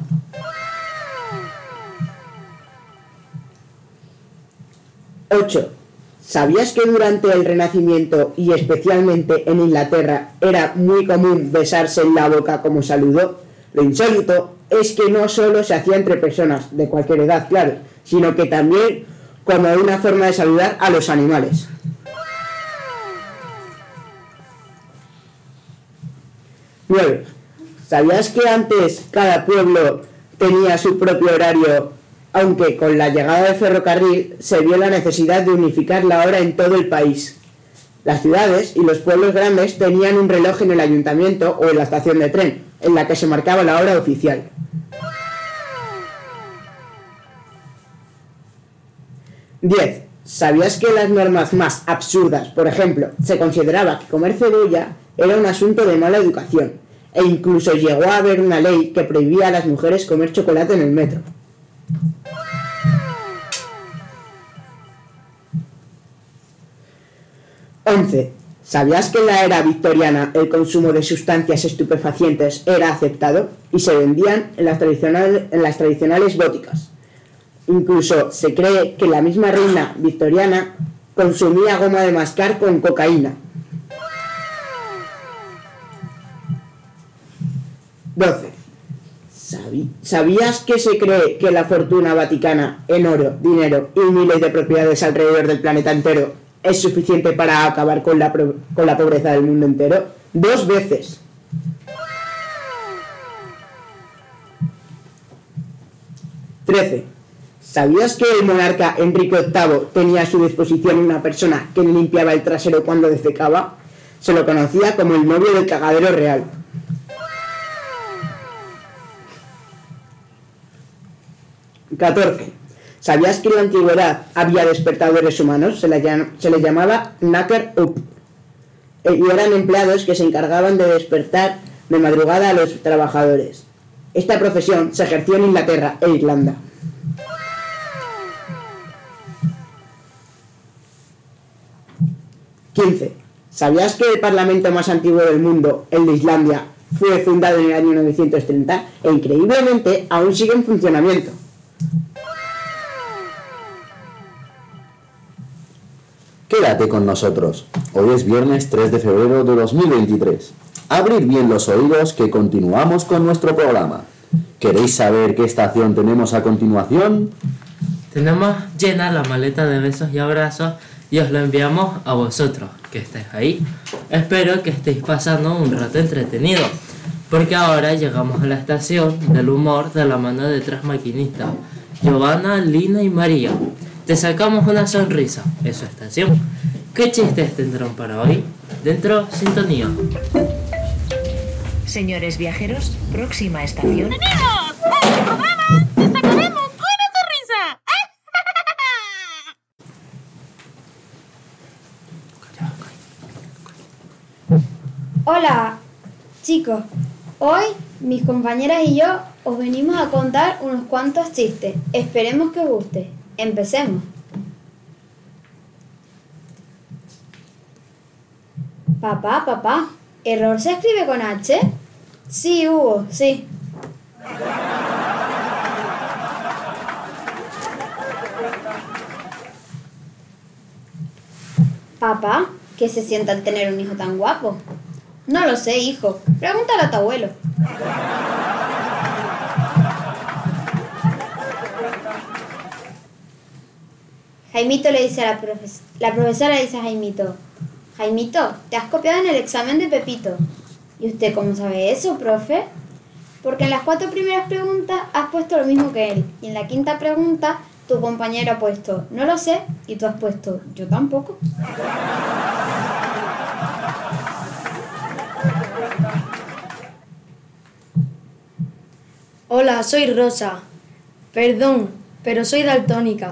8. ¿Sabías que durante el Renacimiento y especialmente en Inglaterra era muy común besarse en la boca como saludo? Lo insólito es que no solo se hacía entre personas, de cualquier edad, claro, sino que también como una forma de saludar a los animales. 9. ¿Sabías que antes cada pueblo tenía su propio horario, aunque con la llegada del ferrocarril se vio la necesidad de unificar la hora en todo el país? Las ciudades y los pueblos grandes tenían un reloj en el ayuntamiento o en la estación de tren, en la que se marcaba la hora oficial. 10. ¿Sabías que las normas más absurdas, por ejemplo, se consideraba que comer cebolla era un asunto de mala educación, e incluso llegó a haber una ley que prohibía a las mujeres comer chocolate en el metro? 11. ¿Sabías que en la era victoriana el consumo de sustancias estupefacientes era aceptado y se vendían en las tradicionales boticas? Incluso se cree que la misma reina victoriana consumía goma de mascar con cocaína. 12. ¿Sabías que se cree que la fortuna vaticana en oro, dinero y miles de propiedades alrededor del planeta entero es suficiente para acabar con la pobreza del mundo entero? 2 veces. 13. ¿Sabías que el monarca Enrique VIII tenía a su disposición una persona que le limpiaba el trasero cuando defecaba? Se lo conocía como el novio del cagadero real. 14. ¿Sabías que en la antigüedad había despertadores humanos? Se les llamaba knacker up. Y eran empleados que se encargaban de despertar de madrugada a los trabajadores. Esta profesión se ejerció en Inglaterra e Irlanda. 15. ¿Sabías que el parlamento más antiguo del mundo, el de Islandia, fue fundado en el año 930 e increíblemente aún sigue en funcionamiento? Quédate con nosotros. Hoy es viernes 3 de febrero de 2023. Abrid bien los oídos que continuamos con nuestro programa. ¿Queréis saber qué estación tenemos a continuación? Tenemos llena la maleta de besos y abrazos y os lo enviamos a vosotros, que estáis ahí. Espero que estéis pasando un rato entretenido, porque ahora llegamos a la estación del humor de la mano de 3 maquinistas, Giovanna, Lina y María. Te sacamos una sonrisa, es su estación. ¿Qué chistes tendrán para hoy? Dentro, sintonía. Señores viajeros, próxima estación. ¡Amigos! ¡Este programa te sacaremos con una sonrisa! Hola, chicos. Hoy mis compañeras y yo os venimos a contar unos cuantos chistes. Esperemos que os guste. Empecemos. Papá, ¿error se escribe con H? Sí, Hugo, sí. Papá, ¿qué se siente al tener un hijo tan guapo? No lo sé, hijo. Pregúntale a tu abuelo. Jaimito le dice a la profesora le dice a Jaimito, Jaimito, te has copiado en el examen de Pepito. ¿Y usted cómo sabe eso, profe? Porque en las 4 primeras preguntas has puesto lo mismo que él. Y en la 5ª pregunta, tu compañero ha puesto, no lo sé, y tú has puesto, yo tampoco. Hola, soy Rosa. Perdón, pero soy daltónica.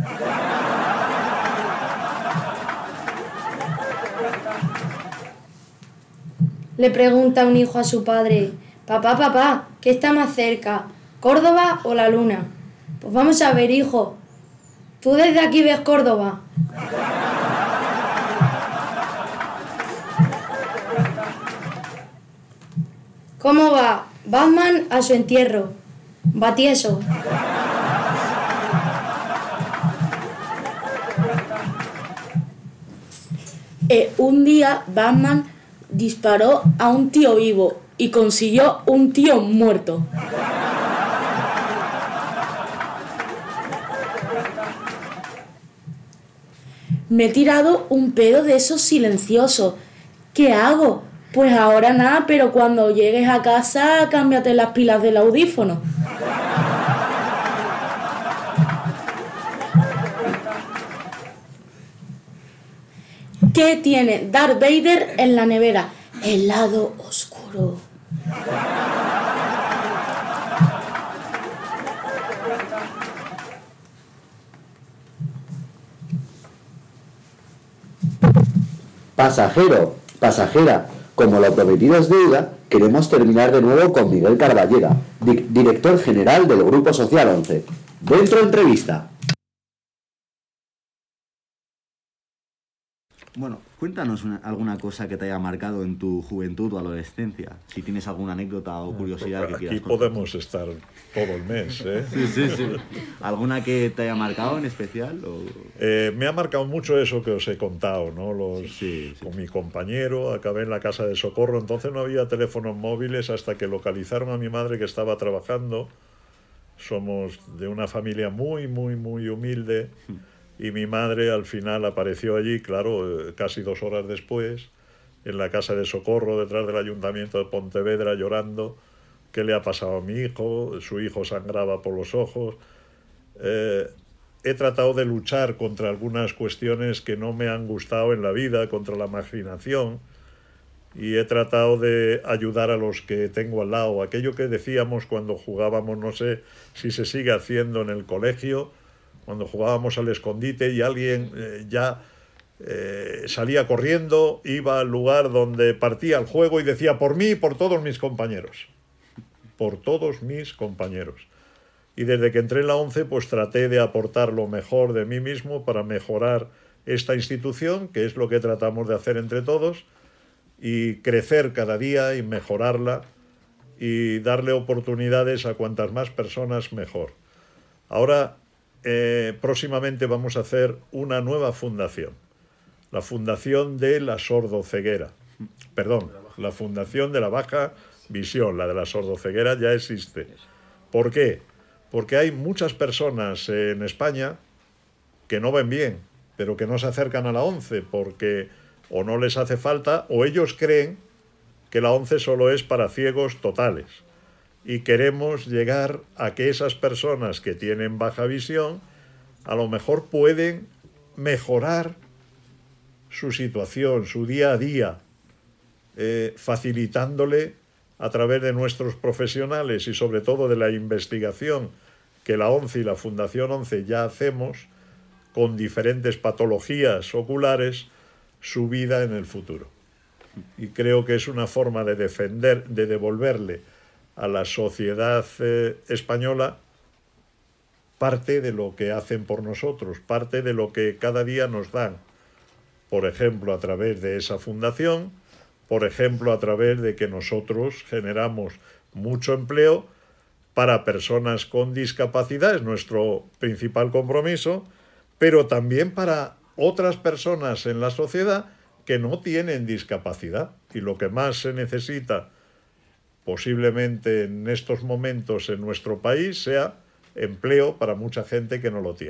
Le pregunta un hijo a su padre, papá, ¿qué está más cerca? ¿Córdoba o la luna? Pues vamos a ver, hijo. ¿Tú desde aquí ves Córdoba? ¿Cómo va Batman a su entierro? Va tieso. Un día Batman disparó a un tío vivo y consiguió un tío muerto. Me he tirado un pedo de esos silenciosos. ¿Qué hago? Pues ahora nada, pero cuando llegues a casa, cámbiate las pilas del audífono. ¿Qué tiene Darth Vader en la nevera? El lado oscuro. Pasajero, pasajera, como lo prometido es deuda, queremos terminar de nuevo con Miguel Carballera, director general del Grupo Social 11. Dentro entrevista. Bueno, cuéntanos alguna cosa que te haya marcado en tu juventud o adolescencia. Si tienes alguna anécdota o curiosidad que quieras contar. Aquí podemos estar todo el mes, ¿eh? Sí. ¿Alguna que te haya marcado en especial? O... me ha marcado mucho eso que os he contado, ¿no? Con mi compañero, acabé en la casa de Socorro. Entonces no había teléfonos móviles hasta que localizaron a mi madre que estaba trabajando. Somos de una familia muy, muy, muy humilde. Y mi madre al final apareció allí, claro, casi 2 horas después, en la casa de Socorro, detrás del Ayuntamiento de Pontevedra, llorando. ¿Qué le ha pasado a mi hijo? Su hijo sangraba por los ojos. He tratado de luchar contra algunas cuestiones que no me han gustado en la vida, contra la marginación, y he tratado de ayudar a los que tengo al lado. Aquello que decíamos cuando jugábamos, no sé si se sigue haciendo en el colegio, cuando jugábamos al escondite y alguien salía corriendo, iba al lugar donde partía el juego y decía por mí y por todos mis compañeros. Por todos mis compañeros. Y desde que entré en la 11, pues traté de aportar lo mejor de mí mismo para mejorar esta institución, que es lo que tratamos de hacer entre todos, y crecer cada día y mejorarla y darle oportunidades a cuantas más personas mejor. Ahora, próximamente vamos a hacer una nueva fundación, la Fundación de la Sordoceguera. Perdón, la Fundación de la Baja Visión, la de la sordoceguera ya existe. ¿Por qué? Porque hay muchas personas en España que no ven bien, pero que no se acercan a la 11 porque o no les hace falta o ellos creen que la 11 solo es para ciegos totales. Y queremos llegar a que esas personas que tienen baja visión a lo mejor pueden mejorar su situación, su día a día, facilitándole a través de nuestros profesionales y sobre todo de la investigación que la 11 y la Fundación 11 ya hacemos con diferentes patologías oculares, su vida en el futuro. Y creo que es una forma de devolverle a la sociedad española parte de lo que hacen por nosotros, parte de lo que cada día nos dan. Por ejemplo, a través de esa fundación, por ejemplo, a través de que nosotros generamos mucho empleo para personas con discapacidad, es nuestro principal compromiso, pero también para otras personas en la sociedad que no tienen discapacidad. Y lo que más se necesita posiblemente en estos momentos en nuestro país sea empleo para mucha gente que no lo tiene.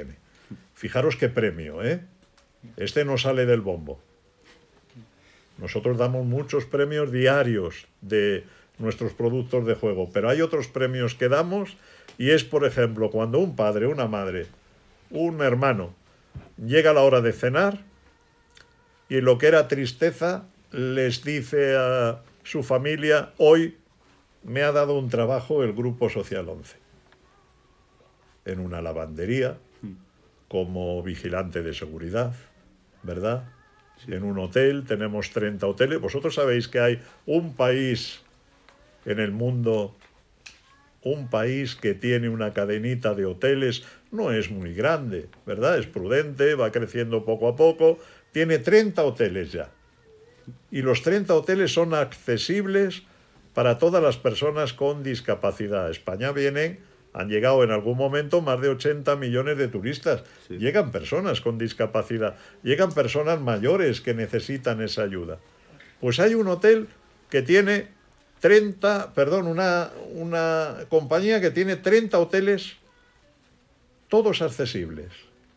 Fijaros qué premio, ¿eh? Este no sale del bombo. Nosotros damos muchos premios diarios de nuestros productos de juego, pero hay otros premios que damos y es, por ejemplo, cuando un padre, una madre, un hermano llega la hora de cenar y lo que era tristeza les dice a su familia: hoy me ha dado un trabajo el Grupo Social 11 en una lavandería como vigilante de seguridad, ¿verdad? En un hotel, tenemos 30 hoteles. Vosotros sabéis que hay un país en el mundo, un país que tiene una cadenita de hoteles, no es muy grande, ¿verdad? Es prudente, va creciendo poco a poco, tiene 30 hoteles ya. Y los 30 hoteles son accesibles para todas las personas con discapacidad. A España han llegado en algún momento más de 80 millones de turistas. Sí. Llegan personas con discapacidad, llegan personas mayores que necesitan esa ayuda. Pues hay un hotel que tiene una compañía que tiene 30 hoteles, todos accesibles.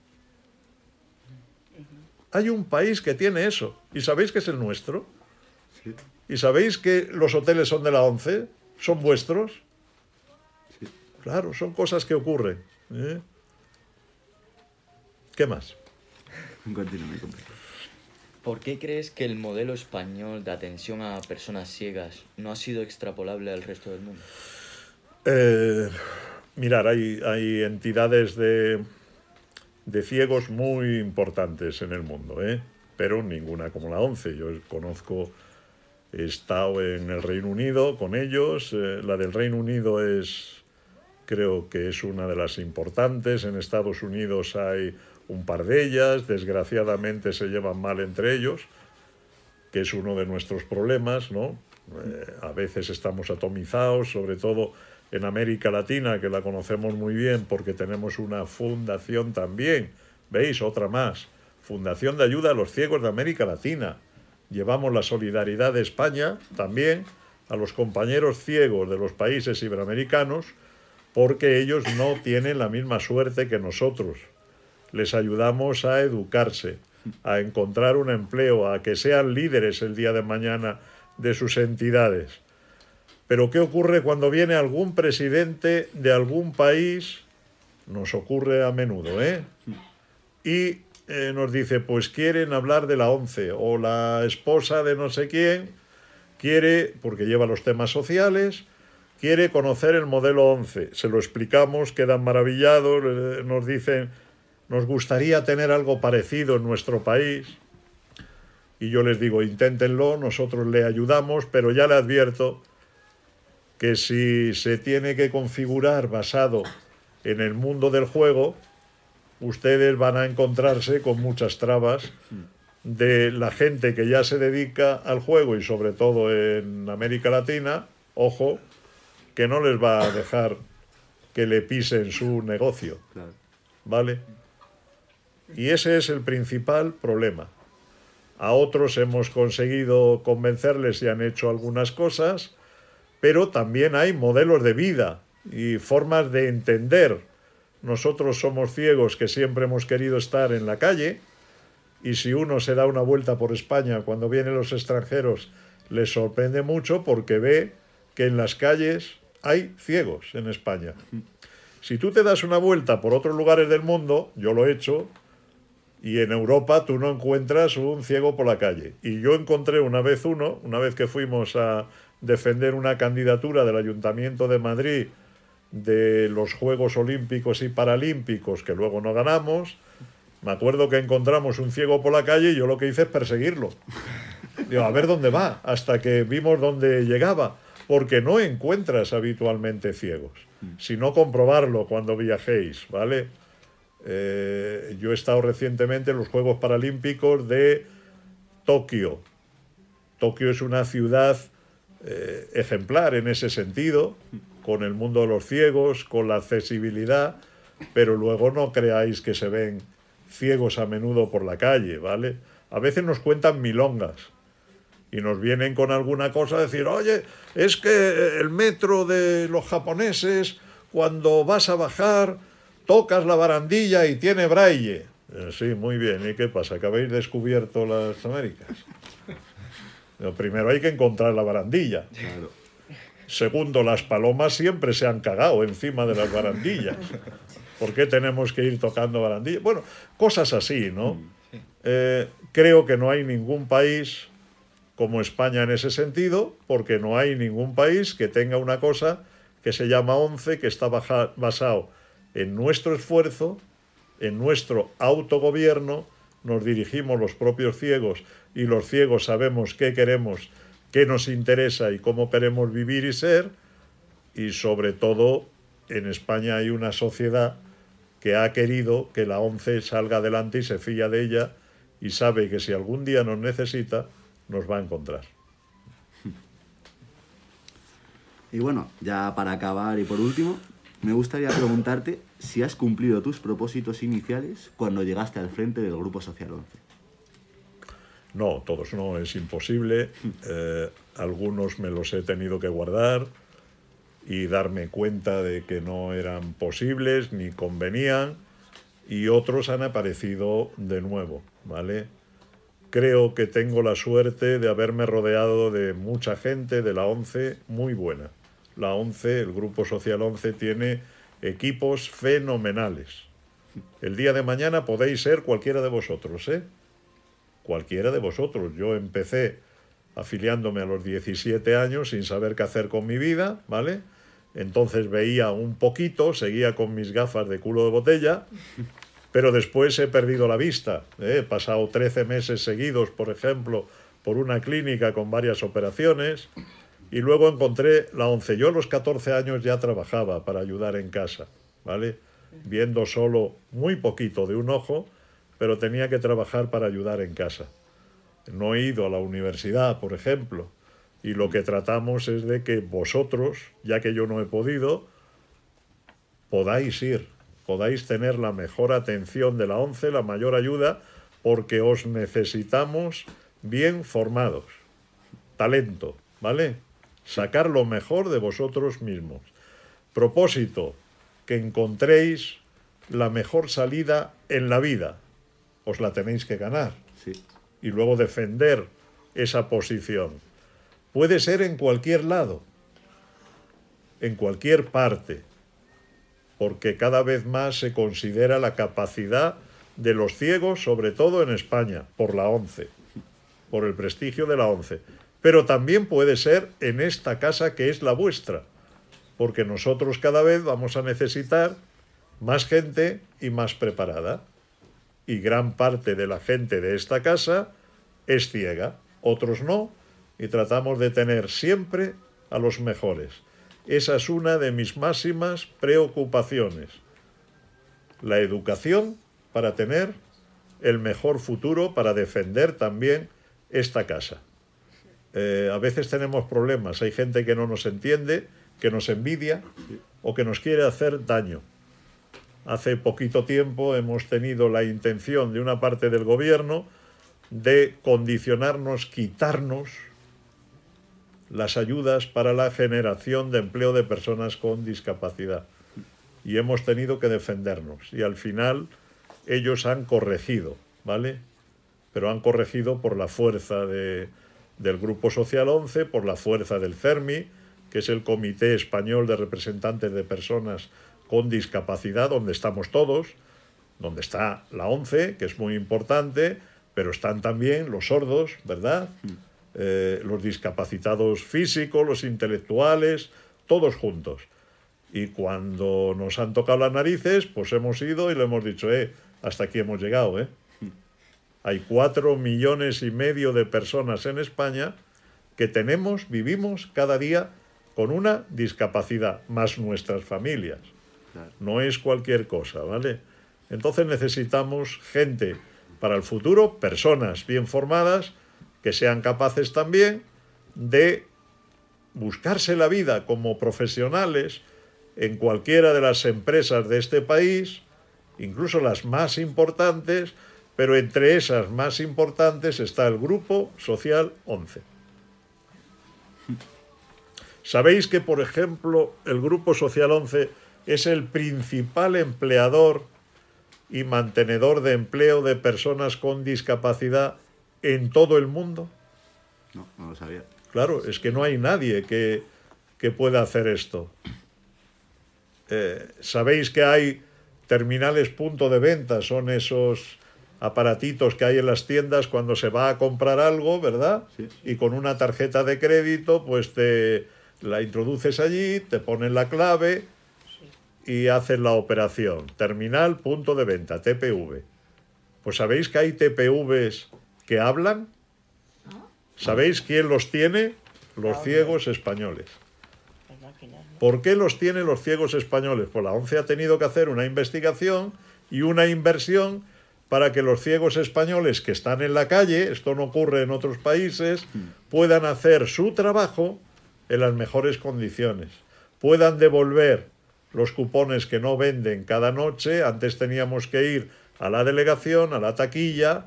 Hay un país que tiene eso. ¿Y sabéis que es el nuestro? Sí. ¿Y sabéis que los hoteles son de la ONCE? ¿Son vuestros? Sí. Claro, son cosas que ocurren. ¿Qué más? ¿Por qué crees que el modelo español de atención a personas ciegas no ha sido extrapolable al resto del mundo? Mirar, hay entidades de ciegos muy importantes en el mundo, pero ninguna como la ONCE. Yo conozco, he estado en el Reino Unido con ellos. La del Reino Unido creo que es una de las importantes. En Estados Unidos hay un par de ellas, desgraciadamente se llevan mal entre ellos, que es uno de nuestros problemas, ¿no? A veces estamos atomizados, sobre todo en América Latina, que la conocemos muy bien porque tenemos una fundación también, ¿veis? Otra más, Fundación de Ayuda a los Ciegos de América Latina. Llevamos la solidaridad de España también a los compañeros ciegos de los países iberoamericanos porque ellos no tienen la misma suerte que nosotros. Les ayudamos a educarse, a encontrar un empleo, a que sean líderes el día de mañana de sus entidades. Pero ¿qué ocurre cuando viene algún presidente de algún país? Nos ocurre a menudo, y nos dice, pues quieren hablar de la ONCE, o la esposa de no sé quién quiere, porque lleva los temas sociales, quiere conocer el modelo ONCE. Se lo explicamos, quedan maravillados, nos dicen, nos gustaría tener algo parecido en nuestro país. Y yo les digo, inténtenlo, nosotros le ayudamos, pero ya le advierto que si se tiene que configurar basado en el mundo del juego, ustedes van a encontrarse con muchas trabas de la gente que ya se dedica al juego, y sobre todo en América Latina, ojo, que no les va a dejar que le pisen su negocio, ¿vale? Y ese es el principal problema. A otros hemos conseguido convencerles y han hecho algunas cosas, pero también hay modelos de vida y formas de entender. Nosotros somos ciegos que siempre hemos querido estar en la calle, y si uno se da una vuelta por España cuando vienen los extranjeros, les sorprende mucho porque ve que en las calles hay ciegos en España. Si tú te das una vuelta por otros lugares del mundo, yo lo he hecho, y en Europa tú no encuentras un ciego por la calle. Y yo encontré una vez que fuimos a defender una candidatura del Ayuntamiento de Madrid de los Juegos Olímpicos y Paralímpicos, que luego no ganamos. Me acuerdo que encontramos un ciego por la calle y yo lo que hice es perseguirlo. Digo, a ver dónde va, hasta que vimos dónde llegaba, porque no encuentras habitualmente ciegos, sino comprobarlo cuando viajéis, ¿vale? Yo he estado recientemente en los Juegos Paralímpicos de Tokio. Tokio es una ciudad ejemplar en ese sentido, con el mundo de los ciegos, con la accesibilidad, pero luego no creáis que se ven ciegos a menudo por la calle, ¿vale? A veces nos cuentan milongas y nos vienen con alguna cosa a decir, oye, es que el metro de los japoneses, cuando vas a bajar, tocas la barandilla y tiene braille. Sí, muy bien. ¿Y qué pasa? ¿Que habéis descubierto las Américas? Lo primero hay que encontrar la barandilla. Claro. Segundo, las palomas siempre se han cagado encima de las barandillas. ¿Por qué tenemos que ir tocando barandillas? Bueno, cosas así, ¿no? Creo que no hay ningún país como España en ese sentido, porque no hay ningún país que tenga una cosa que se llama ONCE, que está basado en nuestro esfuerzo, en nuestro autogobierno. Nos dirigimos los propios ciegos y los ciegos sabemos qué queremos, qué nos interesa y cómo queremos vivir y ser. Y sobre todo, en España hay una sociedad que ha querido que la ONCE salga adelante y se fía de ella y sabe que si algún día nos necesita, nos va a encontrar. Y bueno, ya para acabar y por último, me gustaría preguntarte si has cumplido tus propósitos iniciales cuando llegaste al frente del Grupo Social 11. No, todos no, es imposible. Algunos me los he tenido que guardar y darme cuenta de que no eran posibles ni convenían, y otros han aparecido de nuevo, ¿vale? Creo que tengo la suerte de haberme rodeado de mucha gente de la ONCE muy buena. La ONCE, el Grupo Social 11, tiene equipos fenomenales. El día de mañana podéis ser cualquiera de vosotros, ¿eh? Cualquiera de vosotros. Yo empecé afiliándome a los 17 años sin saber qué hacer con mi vida, ¿vale? Entonces veía un poquito, seguía con mis gafas de culo de botella, pero después he perdido la vista. He pasado 13 meses seguidos, por ejemplo, por una clínica con varias operaciones, y luego encontré la ONCE. Yo a los 14 años ya trabajaba para ayudar en casa, ¿vale? Viendo solo muy poquito de un ojo, pero tenía que trabajar para ayudar en casa. No he ido a la universidad, por ejemplo, y lo que tratamos es de que vosotros, ya que yo no he podido, podáis ir, podáis tener la mejor atención de la ONCE, la mayor ayuda, porque os necesitamos bien formados. Talento, ¿vale? Sacar lo mejor de vosotros mismos. Propósito, que encontréis la mejor salida en la vida. Os la tenéis que ganar. Sí. Y luego defender esa posición. Puede ser en cualquier lado, en cualquier parte, porque cada vez más se considera la capacidad de los ciegos, sobre todo en España, por la ONCE, por el prestigio de la ONCE. Pero también puede ser en esta casa que es la vuestra, porque nosotros cada vez vamos a necesitar más gente y más preparada. Y gran parte de la gente de esta casa es ciega, otros no, y tratamos de tener siempre a los mejores. Esa es una de mis máximas preocupaciones. La educación para tener el mejor futuro, para defender también esta casa. A veces tenemos problemas, hay gente que no nos entiende, que nos envidia o que nos quiere hacer daño. Hace poquito tiempo hemos tenido la intención de una parte del gobierno de condicionarnos, quitarnos las ayudas para la generación de empleo de personas con discapacidad. Y hemos tenido que defendernos. Y al final ellos han corregido, ¿vale? Pero han corregido por la fuerza del Grupo Social 11, por la fuerza del CERMI, que es el Comité Español de Representantes de Personas con Discapacidad, donde estamos todos, donde está la ONCE, que es muy importante, pero están también los sordos, ¿verdad? Los discapacitados físicos, los intelectuales, todos juntos. Y cuando nos han tocado las narices, pues hemos ido y le hemos dicho, hasta aquí hemos llegado, ¿eh? Hay 4,5 millones de personas en España que vivimos cada día con una discapacidad, más nuestras familias. No es cualquier cosa, ¿vale? Entonces necesitamos gente para el futuro, personas bien formadas, que sean capaces también de buscarse la vida como profesionales en cualquiera de las empresas de este país, incluso las más importantes, pero entre esas más importantes está el Grupo Social 11. ¿Sabéis que, por ejemplo, el Grupo Social 11 es el principal empleador y mantenedor de empleo de personas con discapacidad en todo el mundo? No lo sabía. Claro, es que no hay nadie que pueda hacer esto. Sabéis que hay terminales punto de venta, son esos aparatitos que hay en las tiendas cuando se va a comprar algo, ¿verdad? Sí. Y con una tarjeta de crédito, pues te la introduces allí, te ponen la clave y haces la operación. Terminal punto de venta, TPV. Pues ¿sabéis que hay TPVs que hablan? ¿Sabéis quién los tiene? Los ciegos españoles. ¿Por qué los tienen los ciegos españoles? Pues la ONCE ha tenido que hacer una investigación y una inversión para que los ciegos españoles que están en la calle, esto no ocurre en otros países, puedan hacer su trabajo en las mejores condiciones, puedan devolver los cupones que no venden cada noche. Antes teníamos que ir a la delegación, a la taquilla,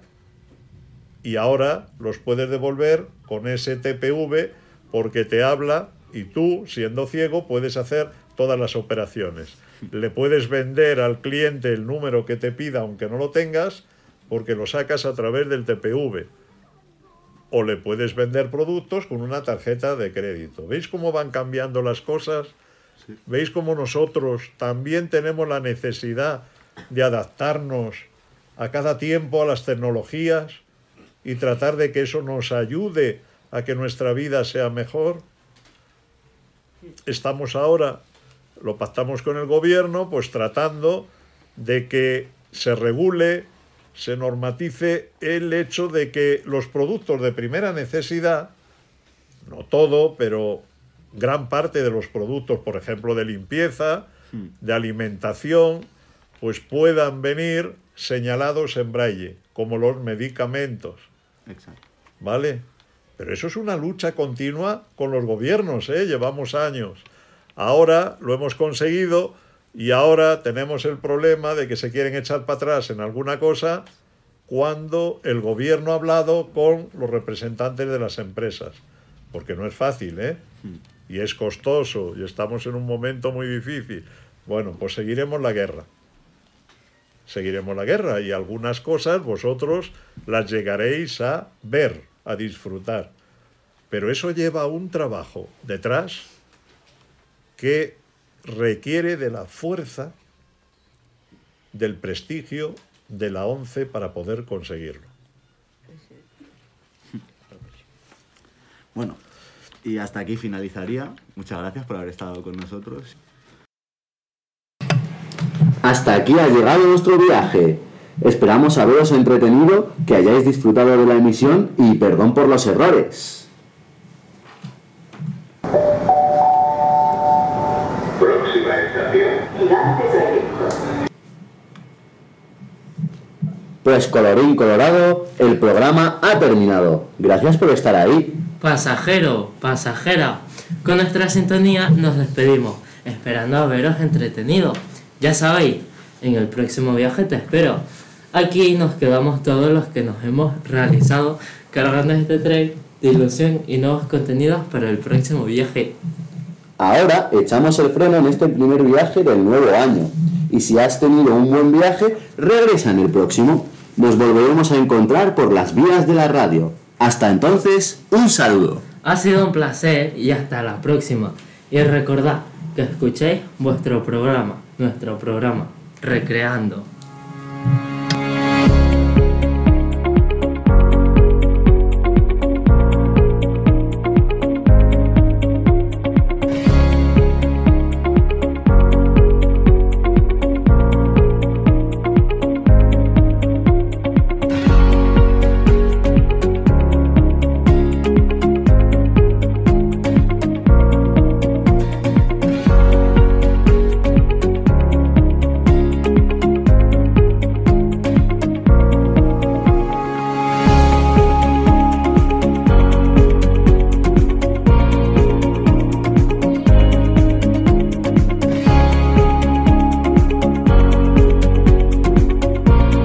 y ahora los puedes devolver con ese TPV porque te habla y tú, siendo ciego, puedes hacer todas las operaciones. Le puedes vender al cliente el número que te pida aunque no lo tengas porque lo sacas a través del TPV. O le puedes vender productos con una tarjeta de crédito. ¿Veis cómo van cambiando las cosas? Sí. ¿Veis cómo nosotros también tenemos la necesidad de adaptarnos a cada tiempo a las tecnologías y tratar de que eso nos ayude a que nuestra vida sea mejor? Estamos ahora, lo pactamos con el gobierno, pues tratando de que se regule, se normatice el hecho de que los productos de primera necesidad, no todo, pero gran parte de los productos, por ejemplo, de limpieza, de alimentación, pues puedan venir señalados en braille, como los medicamentos. Exacto. ¿Vale? Pero eso es una lucha continua con los gobiernos, ¿eh? Llevamos años. Ahora lo hemos conseguido y ahora tenemos el problema de que se quieren echar para atrás en alguna cosa cuando el gobierno ha hablado con los representantes de las empresas. Porque no es fácil, ¿eh? Y es costoso y estamos en un momento muy difícil. Bueno, pues seguiremos la guerra. Seguiremos la guerra y algunas cosas vosotros las llegaréis a ver, a disfrutar. Pero eso lleva un trabajo detrás que requiere de la fuerza, del prestigio de la ONCE para poder conseguirlo. Bueno, y hasta aquí finalizaría. Muchas gracias por haber estado con nosotros. Hasta aquí ha llegado nuestro viaje. Esperamos haberos entretenido, que hayáis disfrutado de la emisión y perdón por los errores. Próxima estación, Gigantes de Egipto. Pues colorín colorado, el programa ha terminado. Gracias por estar ahí. Pasajero, pasajera, con nuestra sintonía nos despedimos, esperando haberos entretenido. Ya sabéis, en el próximo viaje te espero. Aquí nos quedamos todos los que nos hemos realizado cargando este tren de ilusión y nuevos contenidos para el próximo viaje. Ahora echamos el freno en este primer viaje del nuevo año. Y si has tenido un buen viaje, regresa en el próximo. Nos volveremos a encontrar por las vías de la radio. Hasta entonces, un saludo. Ha sido un placer y hasta la próxima. Y recordad que escuchéis nuestro programa, Recreando.